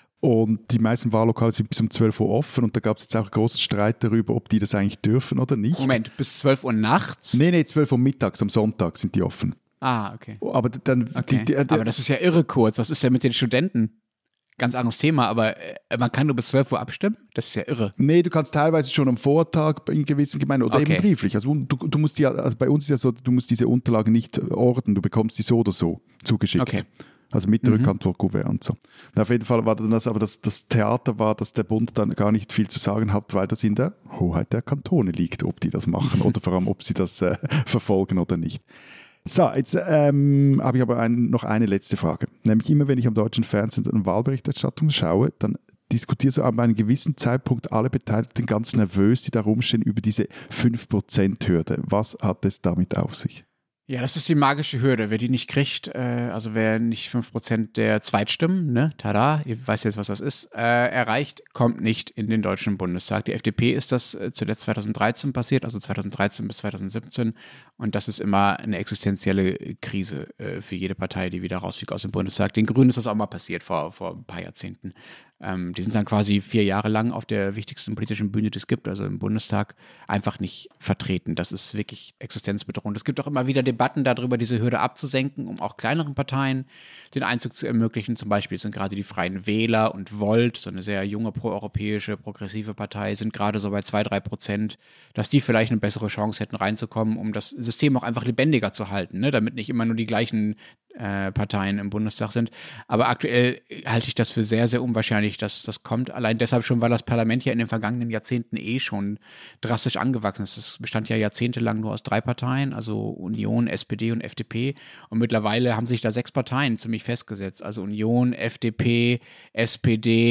Und die meisten Wahllokale sind bis um zwölf Uhr offen und da gab es jetzt auch großen Streit darüber, ob die das eigentlich dürfen oder nicht. Moment, bis zwölf Uhr nachts? Nee, nee, zwölf Uhr mittags, am Sonntag sind die offen. Ah, okay. Aber dann... Okay. Die, die, die, aber das ist ja irre kurz. Was ist denn mit den Studenten? Ganz anderes Thema, aber äh, man kann nur bis zwölf Uhr abstimmen? Das ist ja irre. Nee, du kannst teilweise schon am Vortag in gewissen Gemeinden oder okay. eben brieflich. Also, du, du musst die, also bei uns ist ja so, du musst diese Unterlagen nicht ordnen, du bekommst die so oder so zugeschickt. Okay. Also mit der mhm. Rückantwort-Kuvert und so. Und auf jeden Fall war dann das, aber das, das Theater war, dass der Bund dann gar nicht viel zu sagen hat, weil das in der Hoheit der Kantone liegt, ob die das machen oder vor allem, ob sie das äh, verfolgen oder nicht. So, jetzt ähm, habe ich aber ein, noch eine letzte Frage. Nämlich immer, wenn ich am deutschen Fernsehen eine Wahlberichterstattung schaue, dann diskutieren so an einem gewissen Zeitpunkt alle Beteiligten ganz nervös, die da rumstehen, über diese fünf Prozent Hürde. Was hat es damit auf sich? Ja, das ist die magische Hürde. Wer die nicht kriegt, äh, also wer nicht fünf Prozent der Zweitstimmen, ne, tada, ihr weißt jetzt, was das ist, äh, erreicht, kommt nicht in den Deutschen Bundestag. Die F D P ist das äh, zuletzt zweitausenddreizehn passiert, also zweitausenddreizehn bis zweitausendsiebzehn. Und das ist immer eine existenzielle Krise äh, für jede Partei, die wieder rausfliegt aus dem Bundestag. Den Grünen ist das auch mal passiert vor, vor ein paar Jahrzehnten. Ähm, die sind dann quasi vier Jahre lang auf der wichtigsten politischen Bühne, die es gibt, also im Bundestag, einfach nicht vertreten. Das ist wirklich existenzbedrohend. Es gibt auch immer wieder Debatten darüber, diese Hürde abzusenken, um auch kleineren Parteien den Einzug zu ermöglichen. Zum Beispiel sind gerade die Freien Wähler und Volt, so eine sehr junge proeuropäische, progressive Partei, sind gerade so bei zwei, drei Prozent, dass die vielleicht eine bessere Chance hätten reinzukommen, um das System auch einfach lebendiger zu halten, ne? Damit nicht immer nur die gleichen äh, Parteien im Bundestag sind. Aber aktuell halte ich das für sehr, sehr unwahrscheinlich, dass das kommt. Allein deshalb schon, weil das Parlament ja in den vergangenen Jahrzehnten eh schon drastisch angewachsen ist. Es bestand ja jahrzehntelang nur aus drei Parteien, also Union, S P D und F D P. Und mittlerweile haben sich da sechs Parteien ziemlich festgesetzt. Also Union, F D P, S P D,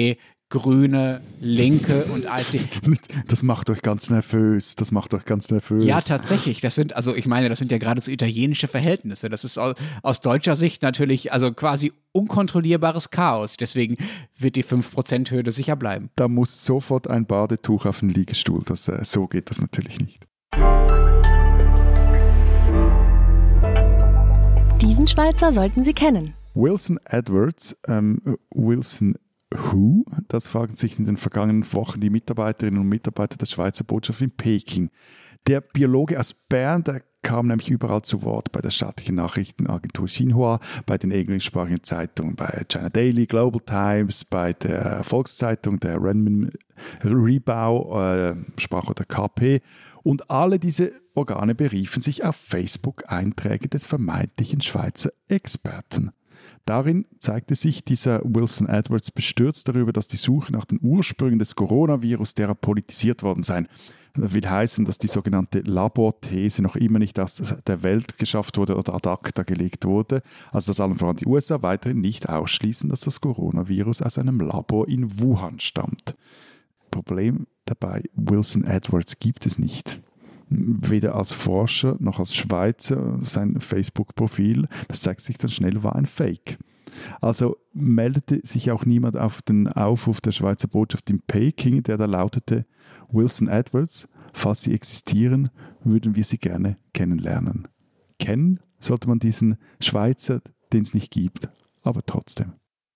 Grüne, Linke und AfD. Das macht euch ganz nervös. Das macht euch ganz nervös. Ja, tatsächlich. Das sind, also ich meine, das sind ja geradezu italienische Verhältnisse. Das ist aus, aus deutscher Sicht natürlich also quasi unkontrollierbares Chaos. Deswegen wird die fünf Prozent Hürde sicher bleiben. Da muss sofort ein Badetuch auf den Liegestuhl. Das, äh, so geht das natürlich nicht. Diesen Schweizer sollten Sie kennen. Wilson Edwards, ähm, Wilson Who? Das fragen sich in den vergangenen Wochen die Mitarbeiterinnen und Mitarbeiter der Schweizer Botschaft in Peking. Der Biologe aus Bern, der kam nämlich überall zu Wort, bei der staatlichen Nachrichtenagentur Xinhua, bei den englischsprachigen Zeitungen, bei China Daily, Global Times, bei der Volkszeitung, der Renmin Ribao, äh, Sprache der K P. Und alle diese Organe beriefen sich auf Facebook-Einträge des vermeintlichen Schweizer Experten. Darin zeigte sich dieser Wilson Edwards bestürzt darüber, dass die Suche nach den Ursprüngen des Coronavirus derer politisiert worden sei. Das will heißen, dass die sogenannte Laborthese noch immer nicht aus der Welt geschafft wurde oder ad acta gelegt wurde, also dass allen voran die U S A weiterhin nicht ausschließen, dass das Coronavirus aus einem Labor in Wuhan stammt. Problem dabei, Wilson Edwards gibt es nicht. Weder als Forscher noch als Schweizer. Sein Facebook-Profil, das zeigt sich dann schnell, war ein Fake. Also meldete sich auch niemand auf den Aufruf der Schweizer Botschaft in Peking, der da lautete: Wilson Edwards, falls Sie existieren, würden wir Sie gerne kennenlernen. Kennen sollte man diesen Schweizer, den es nicht gibt, aber trotzdem.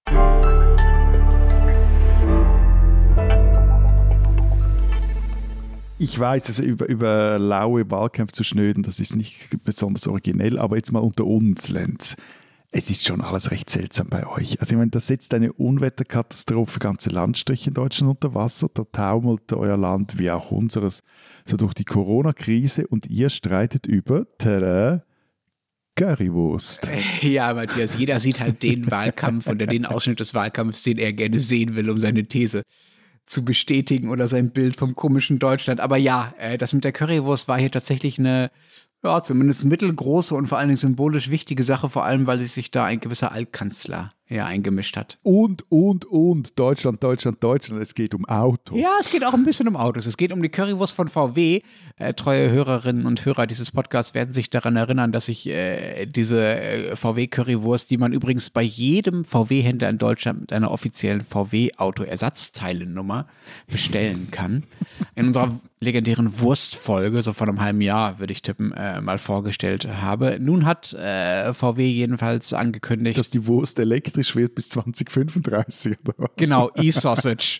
Ich weiß, also über, über laue Wahlkämpfe zu schnöden, das ist nicht besonders originell, aber jetzt mal unter uns, Lenz. Es ist schon alles recht seltsam bei euch. Also ich meine, da setzt eine Unwetterkatastrophe ganze Landstriche in Deutschland unter Wasser, da taumelt euer Land wie auch unseres so durch die Corona-Krise und ihr streitet über tada, Currywurst. Ja, Matthias, jeder sieht halt den Wahlkampf oder den Ausschnitt des Wahlkampfs, den er gerne sehen will, um seine These zu bestätigen oder sein Bild vom komischen Deutschland. Aber ja, äh, das mit der Currywurst war hier tatsächlich eine, ja, zumindest mittelgroße und vor allen Dingen symbolisch wichtige Sache, vor allem, weil sich da ein gewisser Altkanzler ja eingemischt hat. Und, und, und, Deutschland, Deutschland, Deutschland, es geht um Autos. Ja, es geht auch ein bisschen um Autos. Es geht um die Currywurst von V W. Äh, treue Hörerinnen und Hörer dieses Podcasts werden sich daran erinnern, dass ich äh, diese äh, V W-Currywurst, die man übrigens bei jedem V W-Händler in Deutschland mit einer offiziellen V W-Auto-Ersatzteilennummer bestellen kann, in unserer legendären Wurstfolge, so vor einem halben Jahr, würde ich tippen, äh, mal vorgestellt habe. Nun hat äh, V W jedenfalls angekündigt, dass die Wurst elektrisch wird bis zwanzig fünfunddreißig. Oder? Genau, E-Sausage.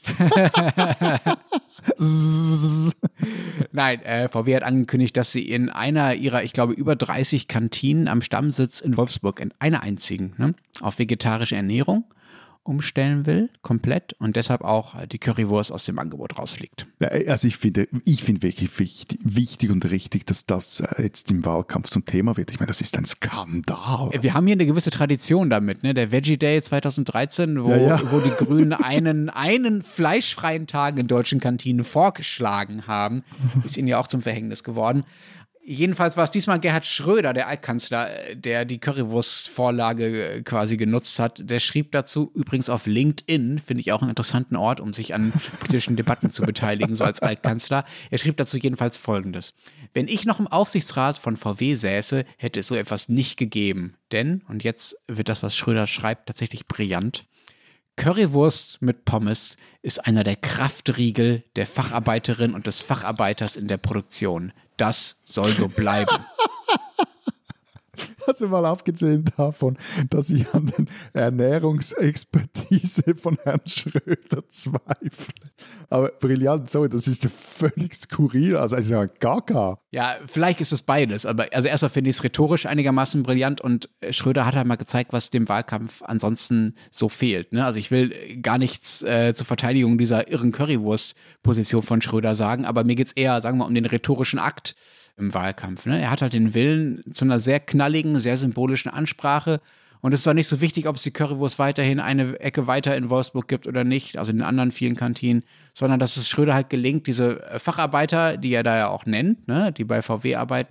Nein, äh, V W hat angekündigt, dass sie in einer ihrer, ich glaube, über dreißig Kantinen am Stammsitz in Wolfsburg, in einer einzigen, ne, auf vegetarische Ernährung umstellen will, komplett, und deshalb auch die Currywurst aus dem Angebot rausfliegt. Also ich finde, ich finde wirklich wichtig, wichtig und richtig, dass das jetzt im Wahlkampf zum Thema wird. Ich meine, das ist ein Skandal. Wir haben hier eine gewisse Tradition damit, ne? Der Veggie Day zwanzig dreizehn, wo, ja, ja. wo die Grünen einen, einen fleischfreien Tag in deutschen Kantinen vorgeschlagen haben, ist ihnen ja auch zum Verhängnis geworden. Jedenfalls war es diesmal Gerhard Schröder, der Altkanzler, der die Currywurst-Vorlage quasi genutzt hat. Der schrieb dazu übrigens auf LinkedIn, finde ich auch einen interessanten Ort, um sich an politischen Debatten zu beteiligen, so als Altkanzler. Er schrieb dazu jedenfalls Folgendes: Wenn ich noch im Aufsichtsrat von V W säße, hätte es so etwas nicht gegeben. Denn, und jetzt wird das, was Schröder schreibt, tatsächlich brillant: Currywurst mit Pommes ist einer der Kraftriegel der Facharbeiterin und des Facharbeiters in der Produktion. Das soll so bleiben. Also mal abgesehen davon, dass ich an den Ernährungsexpertise von Herrn Schröder zweifle. Aber brillant, sorry, das ist ja völlig skurril, also ich sage gaga. Ja, vielleicht ist es beides, aber also erstmal finde ich es rhetorisch einigermaßen brillant und Schröder hat halt mal gezeigt, was dem Wahlkampf ansonsten so fehlt. Ne? Also ich will gar nichts äh, zur Verteidigung dieser irren Currywurst-Position von Schröder sagen, aber mir geht es eher, sagen wir mal, um den rhetorischen Akt im Wahlkampf. Ne? Er hat halt den Willen zu einer sehr knalligen, sehr symbolischen Ansprache. Und es ist auch nicht so wichtig, ob es die Currywurst weiterhin eine Ecke weiter in Wolfsburg gibt oder nicht, also in den anderen vielen Kantinen, sondern dass es Schröder halt gelingt, diese Facharbeiter, die er da ja auch nennt, ne, die bei V W arbeiten,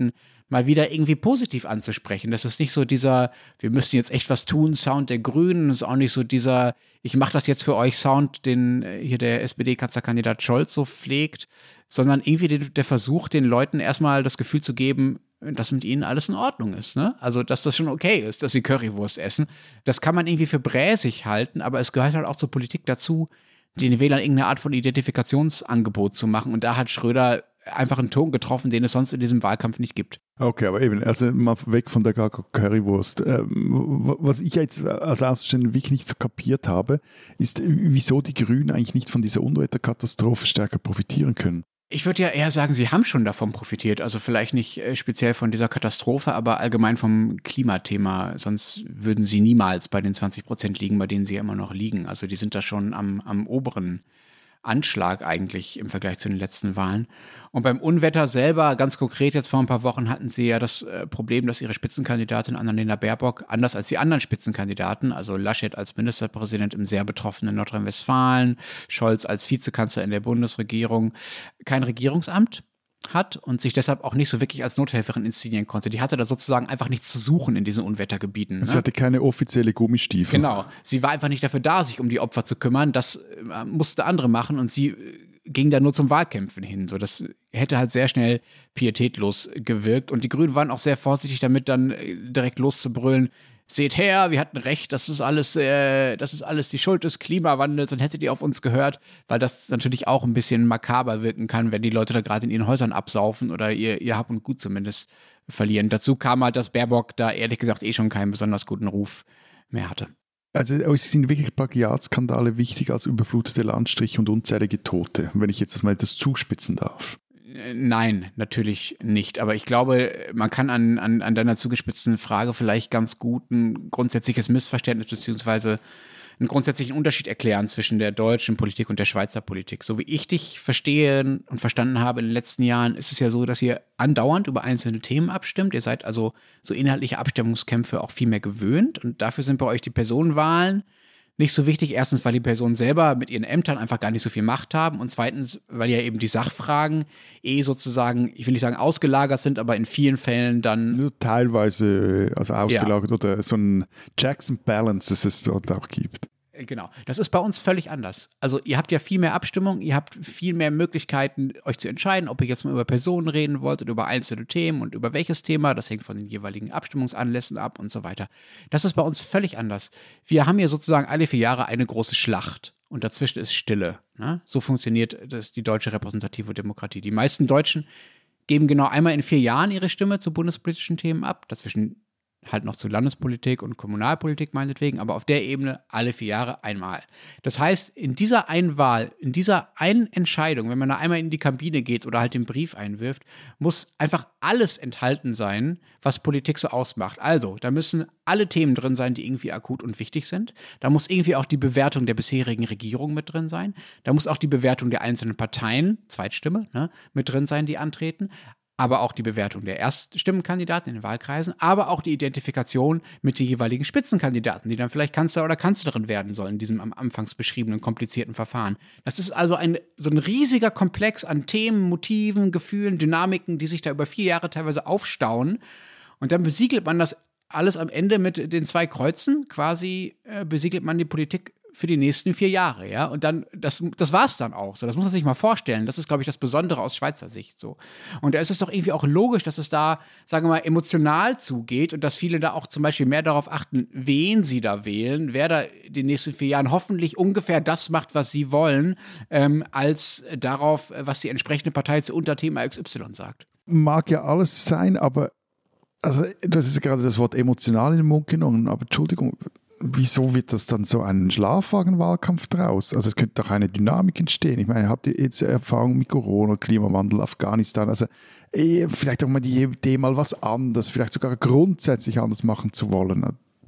mal wieder irgendwie positiv anzusprechen. Das ist nicht so dieser, wir müssen jetzt echt was tun, Sound der Grünen. Das ist auch nicht so dieser, ich mache das jetzt für euch Sound, den hier der S P D-Kanzlerkandidat Scholz so pflegt, sondern irgendwie der, der Versuch, den Leuten erstmal das Gefühl zu geben, dass mit ihnen alles in Ordnung ist. Ne? Also, dass das schon okay ist, dass sie Currywurst essen. Das kann man irgendwie für bräsig halten, aber es gehört halt auch zur Politik dazu, den Wählern irgendeine Art von Identifikationsangebot zu machen. Und da hat Schröder einfach einen Ton getroffen, den es sonst in diesem Wahlkampf nicht gibt. Okay, aber eben, also mal weg von der Currywurst. Ähm, was ich jetzt als Außenstehender wirklich nicht so kapiert habe, ist, wieso die Grünen eigentlich nicht von dieser Unwetterkatastrophe stärker profitieren können. Ich würde ja eher sagen, sie haben schon davon profitiert. Also vielleicht nicht äh, speziell von dieser Katastrophe, aber allgemein vom Klimathema. Sonst würden sie niemals bei den zwanzig Prozent liegen, bei denen sie ja immer noch liegen. Also die sind da schon am, am oberen Anschlag eigentlich im Vergleich zu den letzten Wahlen. Und beim Unwetter selber, ganz konkret jetzt vor ein paar Wochen, hatten sie ja das äh, Problem, dass ihre Spitzenkandidatin Annalena Baerbock, anders als die anderen Spitzenkandidaten, also Laschet als Ministerpräsident im sehr betroffenen Nordrhein-Westfalen, Scholz als Vizekanzler in der Bundesregierung, kein Regierungsamt hat und sich deshalb auch nicht so wirklich als Nothelferin inszenieren konnte. Die hatte da sozusagen einfach nichts zu suchen in diesen Unwettergebieten. Ne? Sie hatte keine offizielle Gummistiefel. Genau. Sie war einfach nicht dafür da, sich um die Opfer zu kümmern. Das äh, musste andere machen und sie äh, ging da nur zum Wahlkämpfen hin. So, das hätte halt sehr schnell pietätlos gewirkt. Und die Grünen waren auch sehr vorsichtig damit, dann äh, direkt loszubrüllen. Seht her, wir hatten recht, das ist alles, äh, das ist alles die Schuld des Klimawandels und hättet ihr auf uns gehört, weil das natürlich auch ein bisschen makaber wirken kann, wenn die Leute da gerade in ihren Häusern absaufen oder ihr, ihr Hab und Gut zumindest verlieren. Dazu kam halt, dass Baerbock da ehrlich gesagt eh schon keinen besonders guten Ruf mehr hatte. Also es sind wirklich Plagiatskandale wichtiger als überflutete Landstriche und unzählige Tote, wenn ich jetzt das mal das zuspitzen darf. Nein, natürlich nicht. Aber ich glaube, man kann an, an, an deiner zugespitzten Frage vielleicht ganz gut ein grundsätzliches Missverständnis beziehungsweise einen grundsätzlichen Unterschied erklären zwischen der deutschen Politik und der Schweizer Politik. So wie ich dich verstehe und verstanden habe in den letzten Jahren, ist es ja so, dass ihr andauernd über einzelne Themen abstimmt. Ihr seid also so inhaltliche Abstimmungskämpfe auch viel mehr gewöhnt. Und dafür sind bei euch die Personenwahlen nicht so wichtig. Erstens, weil die Personen selber mit ihren Ämtern einfach gar nicht so viel Macht haben. Und zweitens, weil ja eben die Sachfragen eh sozusagen, ich will nicht sagen ausgelagert sind, aber in vielen Fällen dann nur teilweise also ausgelagert ja. oder so ein Checks and Balances es dort auch gibt. Genau, das ist bei uns völlig anders. Also ihr habt ja viel mehr Abstimmung, ihr habt viel mehr Möglichkeiten, euch zu entscheiden, ob ihr jetzt mal über Personen reden wollt oder über einzelne Themen und über welches Thema. Das hängt von den jeweiligen Abstimmungsanlässen ab und so weiter. Das ist bei uns völlig anders. Wir haben hier sozusagen alle vier Jahre eine große Schlacht und dazwischen ist Stille. Ne? So funktioniert das, die deutsche repräsentative Demokratie. Die meisten Deutschen geben genau einmal in vier Jahren ihre Stimme zu bundespolitischen Themen ab. Dazwischen halt noch zu Landespolitik und Kommunalpolitik meinetwegen, aber auf der Ebene alle vier Jahre einmal. Das heißt, in dieser einen Wahl, in dieser einen Entscheidung, wenn man da einmal in die Kabine geht oder halt den Brief einwirft, muss einfach alles enthalten sein, was Politik so ausmacht. Also, da müssen alle Themen drin sein, die irgendwie akut und wichtig sind. Da muss irgendwie auch die Bewertung der bisherigen Regierung mit drin sein. Da muss auch die Bewertung der einzelnen Parteien, Zweitstimme, ne, mit drin sein, die antreten. Aber auch die Bewertung der Erststimmenkandidaten in den Wahlkreisen, aber auch die Identifikation mit den jeweiligen Spitzenkandidaten, die dann vielleicht Kanzler oder Kanzlerin werden sollen in diesem am Anfangs beschriebenen komplizierten Verfahren. Das ist also ein, so ein riesiger Komplex an Themen, Motiven, Gefühlen, Dynamiken, die sich da über vier Jahre teilweise aufstauen. Und dann besiegelt man das alles am Ende mit den zwei Kreuzen. Quasi äh, besiegelt man die Politik für die nächsten vier Jahre, ja, und dann, das, das war es dann auch so, das muss man sich mal vorstellen, das ist, glaube ich, das Besondere aus Schweizer Sicht so. Und da ist es doch irgendwie auch logisch, dass es da, sagen wir mal, emotional zugeht und dass viele da auch zum Beispiel mehr darauf achten, wen sie da wählen, wer da in den nächsten vier Jahren hoffentlich ungefähr das macht, was sie wollen, ähm, als darauf, was die entsprechende Partei zu Unterthema X Y sagt. Mag ja alles sein, aber, also, du hast jetzt gerade das Wort emotional in den Mund genommen, aber Entschuldigung, wieso wird das dann so ein Schlafwagenwahlkampf draus? Also es könnte doch eine Dynamik entstehen. Ich meine, habt ihr jetzt Erfahrung mit Corona, Klimawandel, Afghanistan? Also eh, vielleicht auch mal die Idee, mal was anderes, vielleicht sogar grundsätzlich anders machen zu wollen.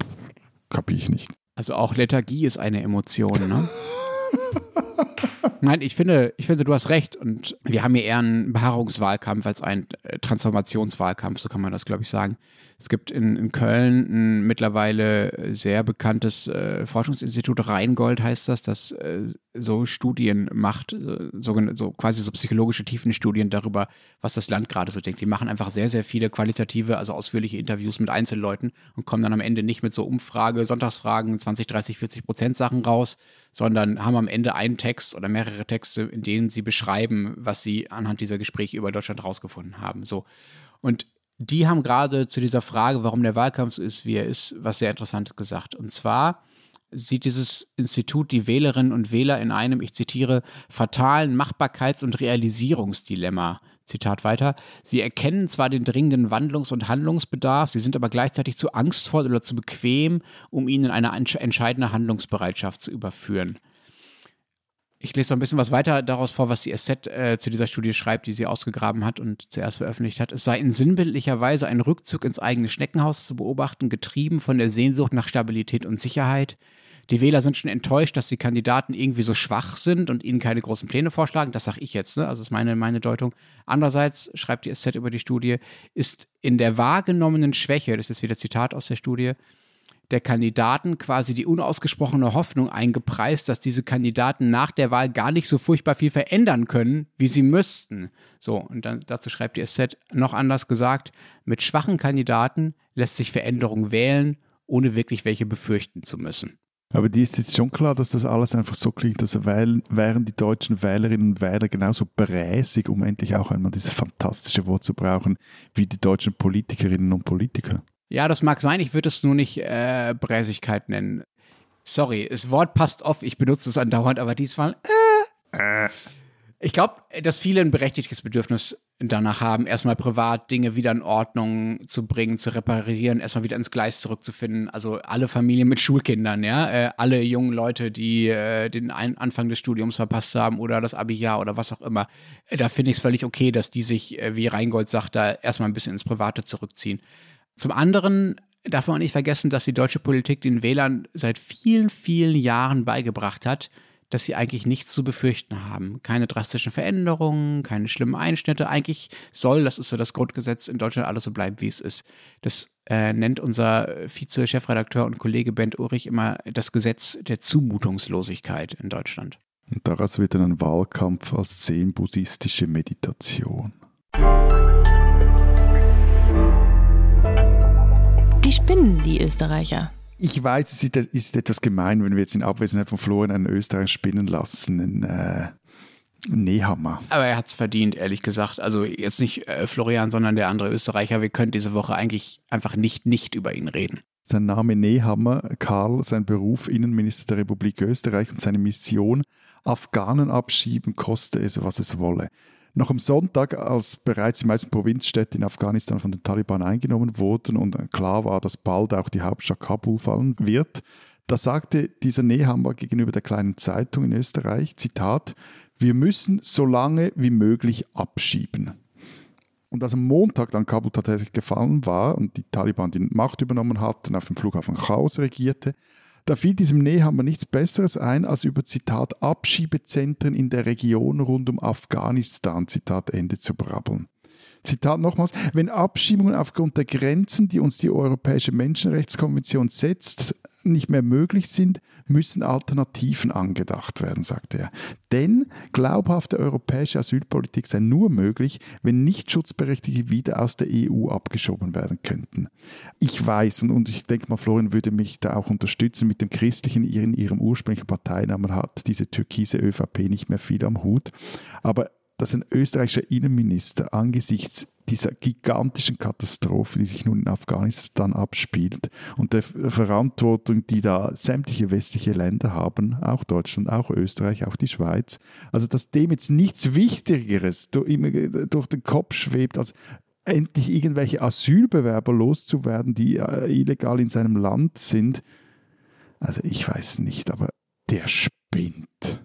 Kapiere ich nicht. Also auch Lethargie ist eine Emotion, ne? Nein, ich finde, ich finde, du hast recht. Und wir haben hier eher einen Beharrungswahlkampf als einen Transformationswahlkampf, so kann man das, glaube ich, sagen. Es gibt in, in Köln ein mittlerweile sehr bekanntes äh, Forschungsinstitut, Rheingold heißt das, das äh, so Studien macht, äh, so, so quasi so psychologische Tiefenstudien darüber, was das Land gerade so denkt. Die machen einfach sehr, sehr viele qualitative, also ausführliche Interviews mit Einzelleuten und kommen dann am Ende nicht mit so Umfrage, Sonntagsfragen, zwanzig, dreißig, vierzig Prozent Sachen raus, sondern haben am Ende einen Text oder mehrere Texte, in denen sie beschreiben, was sie anhand dieser Gespräche über Deutschland rausgefunden haben. So. Und die haben gerade zu dieser Frage, warum der Wahlkampf so ist, wie er ist, was sehr Interessantes gesagt. Und zwar sieht dieses Institut die Wählerinnen und Wähler in einem, ich zitiere, fatalen Machbarkeits- und Realisierungsdilemma. Zitat weiter. Sie erkennen zwar den dringenden Wandlungs- und Handlungsbedarf, sie sind aber gleichzeitig zu angstvoll oder zu bequem, um ihn in eine entscheidende Handlungsbereitschaft zu überführen. Ich lese noch ein bisschen was weiter daraus vor, was die S Z äh, zu dieser Studie schreibt, die sie ausgegraben hat und zuerst veröffentlicht hat. Es sei in sinnbildlicher Weise ein Rückzug ins eigene Schneckenhaus zu beobachten, getrieben von der Sehnsucht nach Stabilität und Sicherheit. Die Wähler sind schon enttäuscht, dass die Kandidaten irgendwie so schwach sind und ihnen keine großen Pläne vorschlagen. Das sage ich jetzt, ne? Also das ist meine, meine Deutung. Andererseits, schreibt die S Z über die Studie, ist in der wahrgenommenen Schwäche, das ist wieder Zitat aus der Studie, der Kandidaten quasi die unausgesprochene Hoffnung eingepreist, dass diese Kandidaten nach der Wahl gar nicht so furchtbar viel verändern können, wie sie müssten. So, und dann dazu schreibt die S Z noch anders gesagt, mit schwachen Kandidaten lässt sich Veränderung wählen, ohne wirklich welche befürchten zu müssen. Aber dir ist jetzt schon klar, dass das alles einfach so klingt, dass wären die deutschen Wählerinnen und Wähler genauso bräsig, um endlich auch einmal dieses fantastische Wort zu brauchen, wie die deutschen Politikerinnen und Politiker. Ja, das mag sein, ich würde es nur nicht äh, Bräsigkeit nennen. Sorry, das Wort passt oft, ich benutze es andauernd, aber diesmal äh. Ich glaube, dass viele ein berechtigtes Bedürfnis danach haben, erstmal privat Dinge wieder in Ordnung zu bringen, zu reparieren, erstmal wieder ins Gleis zurückzufinden. Also alle Familien mit Schulkindern, ja, äh, alle jungen Leute, die äh, den ein- Anfang des Studiums verpasst haben oder das Abi-Jahr oder was auch immer. Äh, da finde ich es völlig okay, dass die sich, äh, wie Rheingold sagt, da erstmal ein bisschen ins Private zurückziehen. Zum anderen darf man auch nicht vergessen, dass die deutsche Politik den Wählern seit vielen, vielen Jahren beigebracht hat, dass sie eigentlich nichts zu befürchten haben. Keine drastischen Veränderungen, keine schlimmen Einschnitte. Eigentlich soll, das ist so das Grundgesetz, in Deutschland alles so bleiben, wie es ist. Das äh, nennt unser Vize-Chefredakteur und Kollege Bent Ulrich immer das Gesetz der Zumutungslosigkeit in Deutschland. Und daraus wird dann ein Wahlkampf als zen-buddhistische Meditation. Die spinnen, die Österreicher. Ich weiß, es ist etwas gemein, wenn wir jetzt in Abwesenheit von Florian einen Österreicher spinnen lassen, einen, äh, einen Nehammer. Aber er hat es verdient, ehrlich gesagt. Also jetzt nicht äh, Florian, sondern der andere Österreicher. Wir können diese Woche eigentlich einfach nicht, nicht über ihn reden. Sein Name Nehammer, Karl, sein Beruf Innenminister der Republik Österreich und seine Mission Afghanen abschieben, koste es, was es wolle. Noch am Sonntag, als bereits die meisten Provinzstädte in Afghanistan von den Taliban eingenommen wurden und klar war, dass bald auch die Hauptstadt Kabul fallen wird, da sagte dieser Nehammer gegenüber der kleinen Zeitung in Österreich, Zitat, wir müssen so lange wie möglich abschieben. Und als am Montag dann Kabul tatsächlich gefallen war und die Taliban die Macht übernommen hatten, auf dem Flughafen Chaos regierte, da fiel diesem Nehammer nichts Besseres ein, als über, Zitat, Abschiebezentren in der Region rund um Afghanistan, Zitat Ende, zu brabbeln. Zitat nochmals, wenn Abschiebungen aufgrund der Grenzen, die uns die Europäische Menschenrechtskonvention setzt, nicht mehr möglich sind, müssen Alternativen angedacht werden, sagte er. Denn glaubhafte europäische Asylpolitik sei nur möglich, wenn Nicht-Schutzberechtigte wieder aus der E U abgeschoben werden könnten. Ich weiß, und, und ich denke mal, Florian würde mich da auch unterstützen, mit dem Christlichen in ihrem ursprünglichen Parteinamen hat diese türkise ÖVP nicht mehr viel am Hut. Aber dass ein österreichischer Innenminister angesichts dieser gigantischen Katastrophe, die sich nun in Afghanistan abspielt und der Verantwortung, die da sämtliche westliche Länder haben, auch Deutschland, auch Österreich, auch die Schweiz, also dass dem jetzt nichts Wichtigeres durch den Kopf schwebt, als endlich irgendwelche Asylbewerber loszuwerden, die illegal in seinem Land sind. Also ich weiß nicht, aber der spinnt.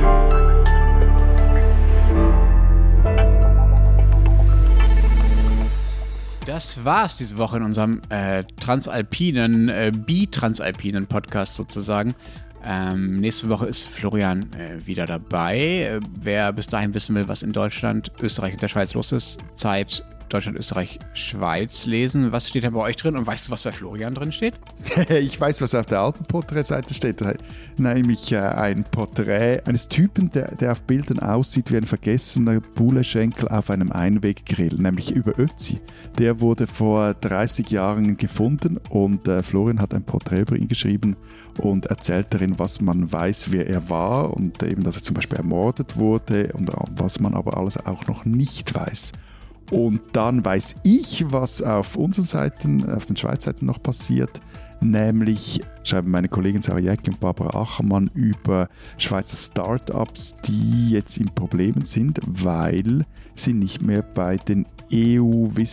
Das war's diese Woche in unserem äh, transalpinen, äh, bi-transalpinen Podcast sozusagen. Ähm, nächste Woche ist Florian äh, wieder dabei. Äh, wer bis dahin wissen will, was in Deutschland, Österreich und der Schweiz los ist, Zeit Deutschland, Österreich, Schweiz lesen. Was steht da bei euch drin und weißt du, was bei Florian drin steht? Ich weiß, was auf der alten Porträtseite steht. Nämlich äh, ein Porträt eines Typen, der, der auf Bildern aussieht wie ein vergessener Buleschenkel auf einem Einweggrill, nämlich über Ötzi. Der wurde vor dreißig Jahren gefunden und äh, Florian hat ein Porträt über ihn geschrieben und erzählt darin, was man weiß, wer er war und eben, dass er zum Beispiel ermordet wurde und was man aber alles auch noch nicht weiß. Und dann weiß ich, was auf unseren Seiten, auf den Schweiz-Seiten noch passiert, nämlich schreiben meine Kollegin Sarah Jäcki und Barbara Achermann über Schweizer Start-ups, die jetzt in Problemen sind, weil sie nicht mehr bei den E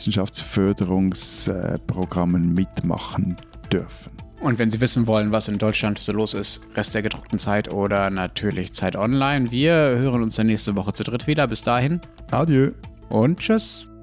U-Wissenschaftsförderungsprogrammen mitmachen dürfen. Und wenn Sie wissen wollen, was in Deutschland so los ist, Rest der gedruckten Zeit oder natürlich Zeit online, wir hören uns dann nächste Woche zu dritt wieder. Bis dahin. Adieu. Und tschüss.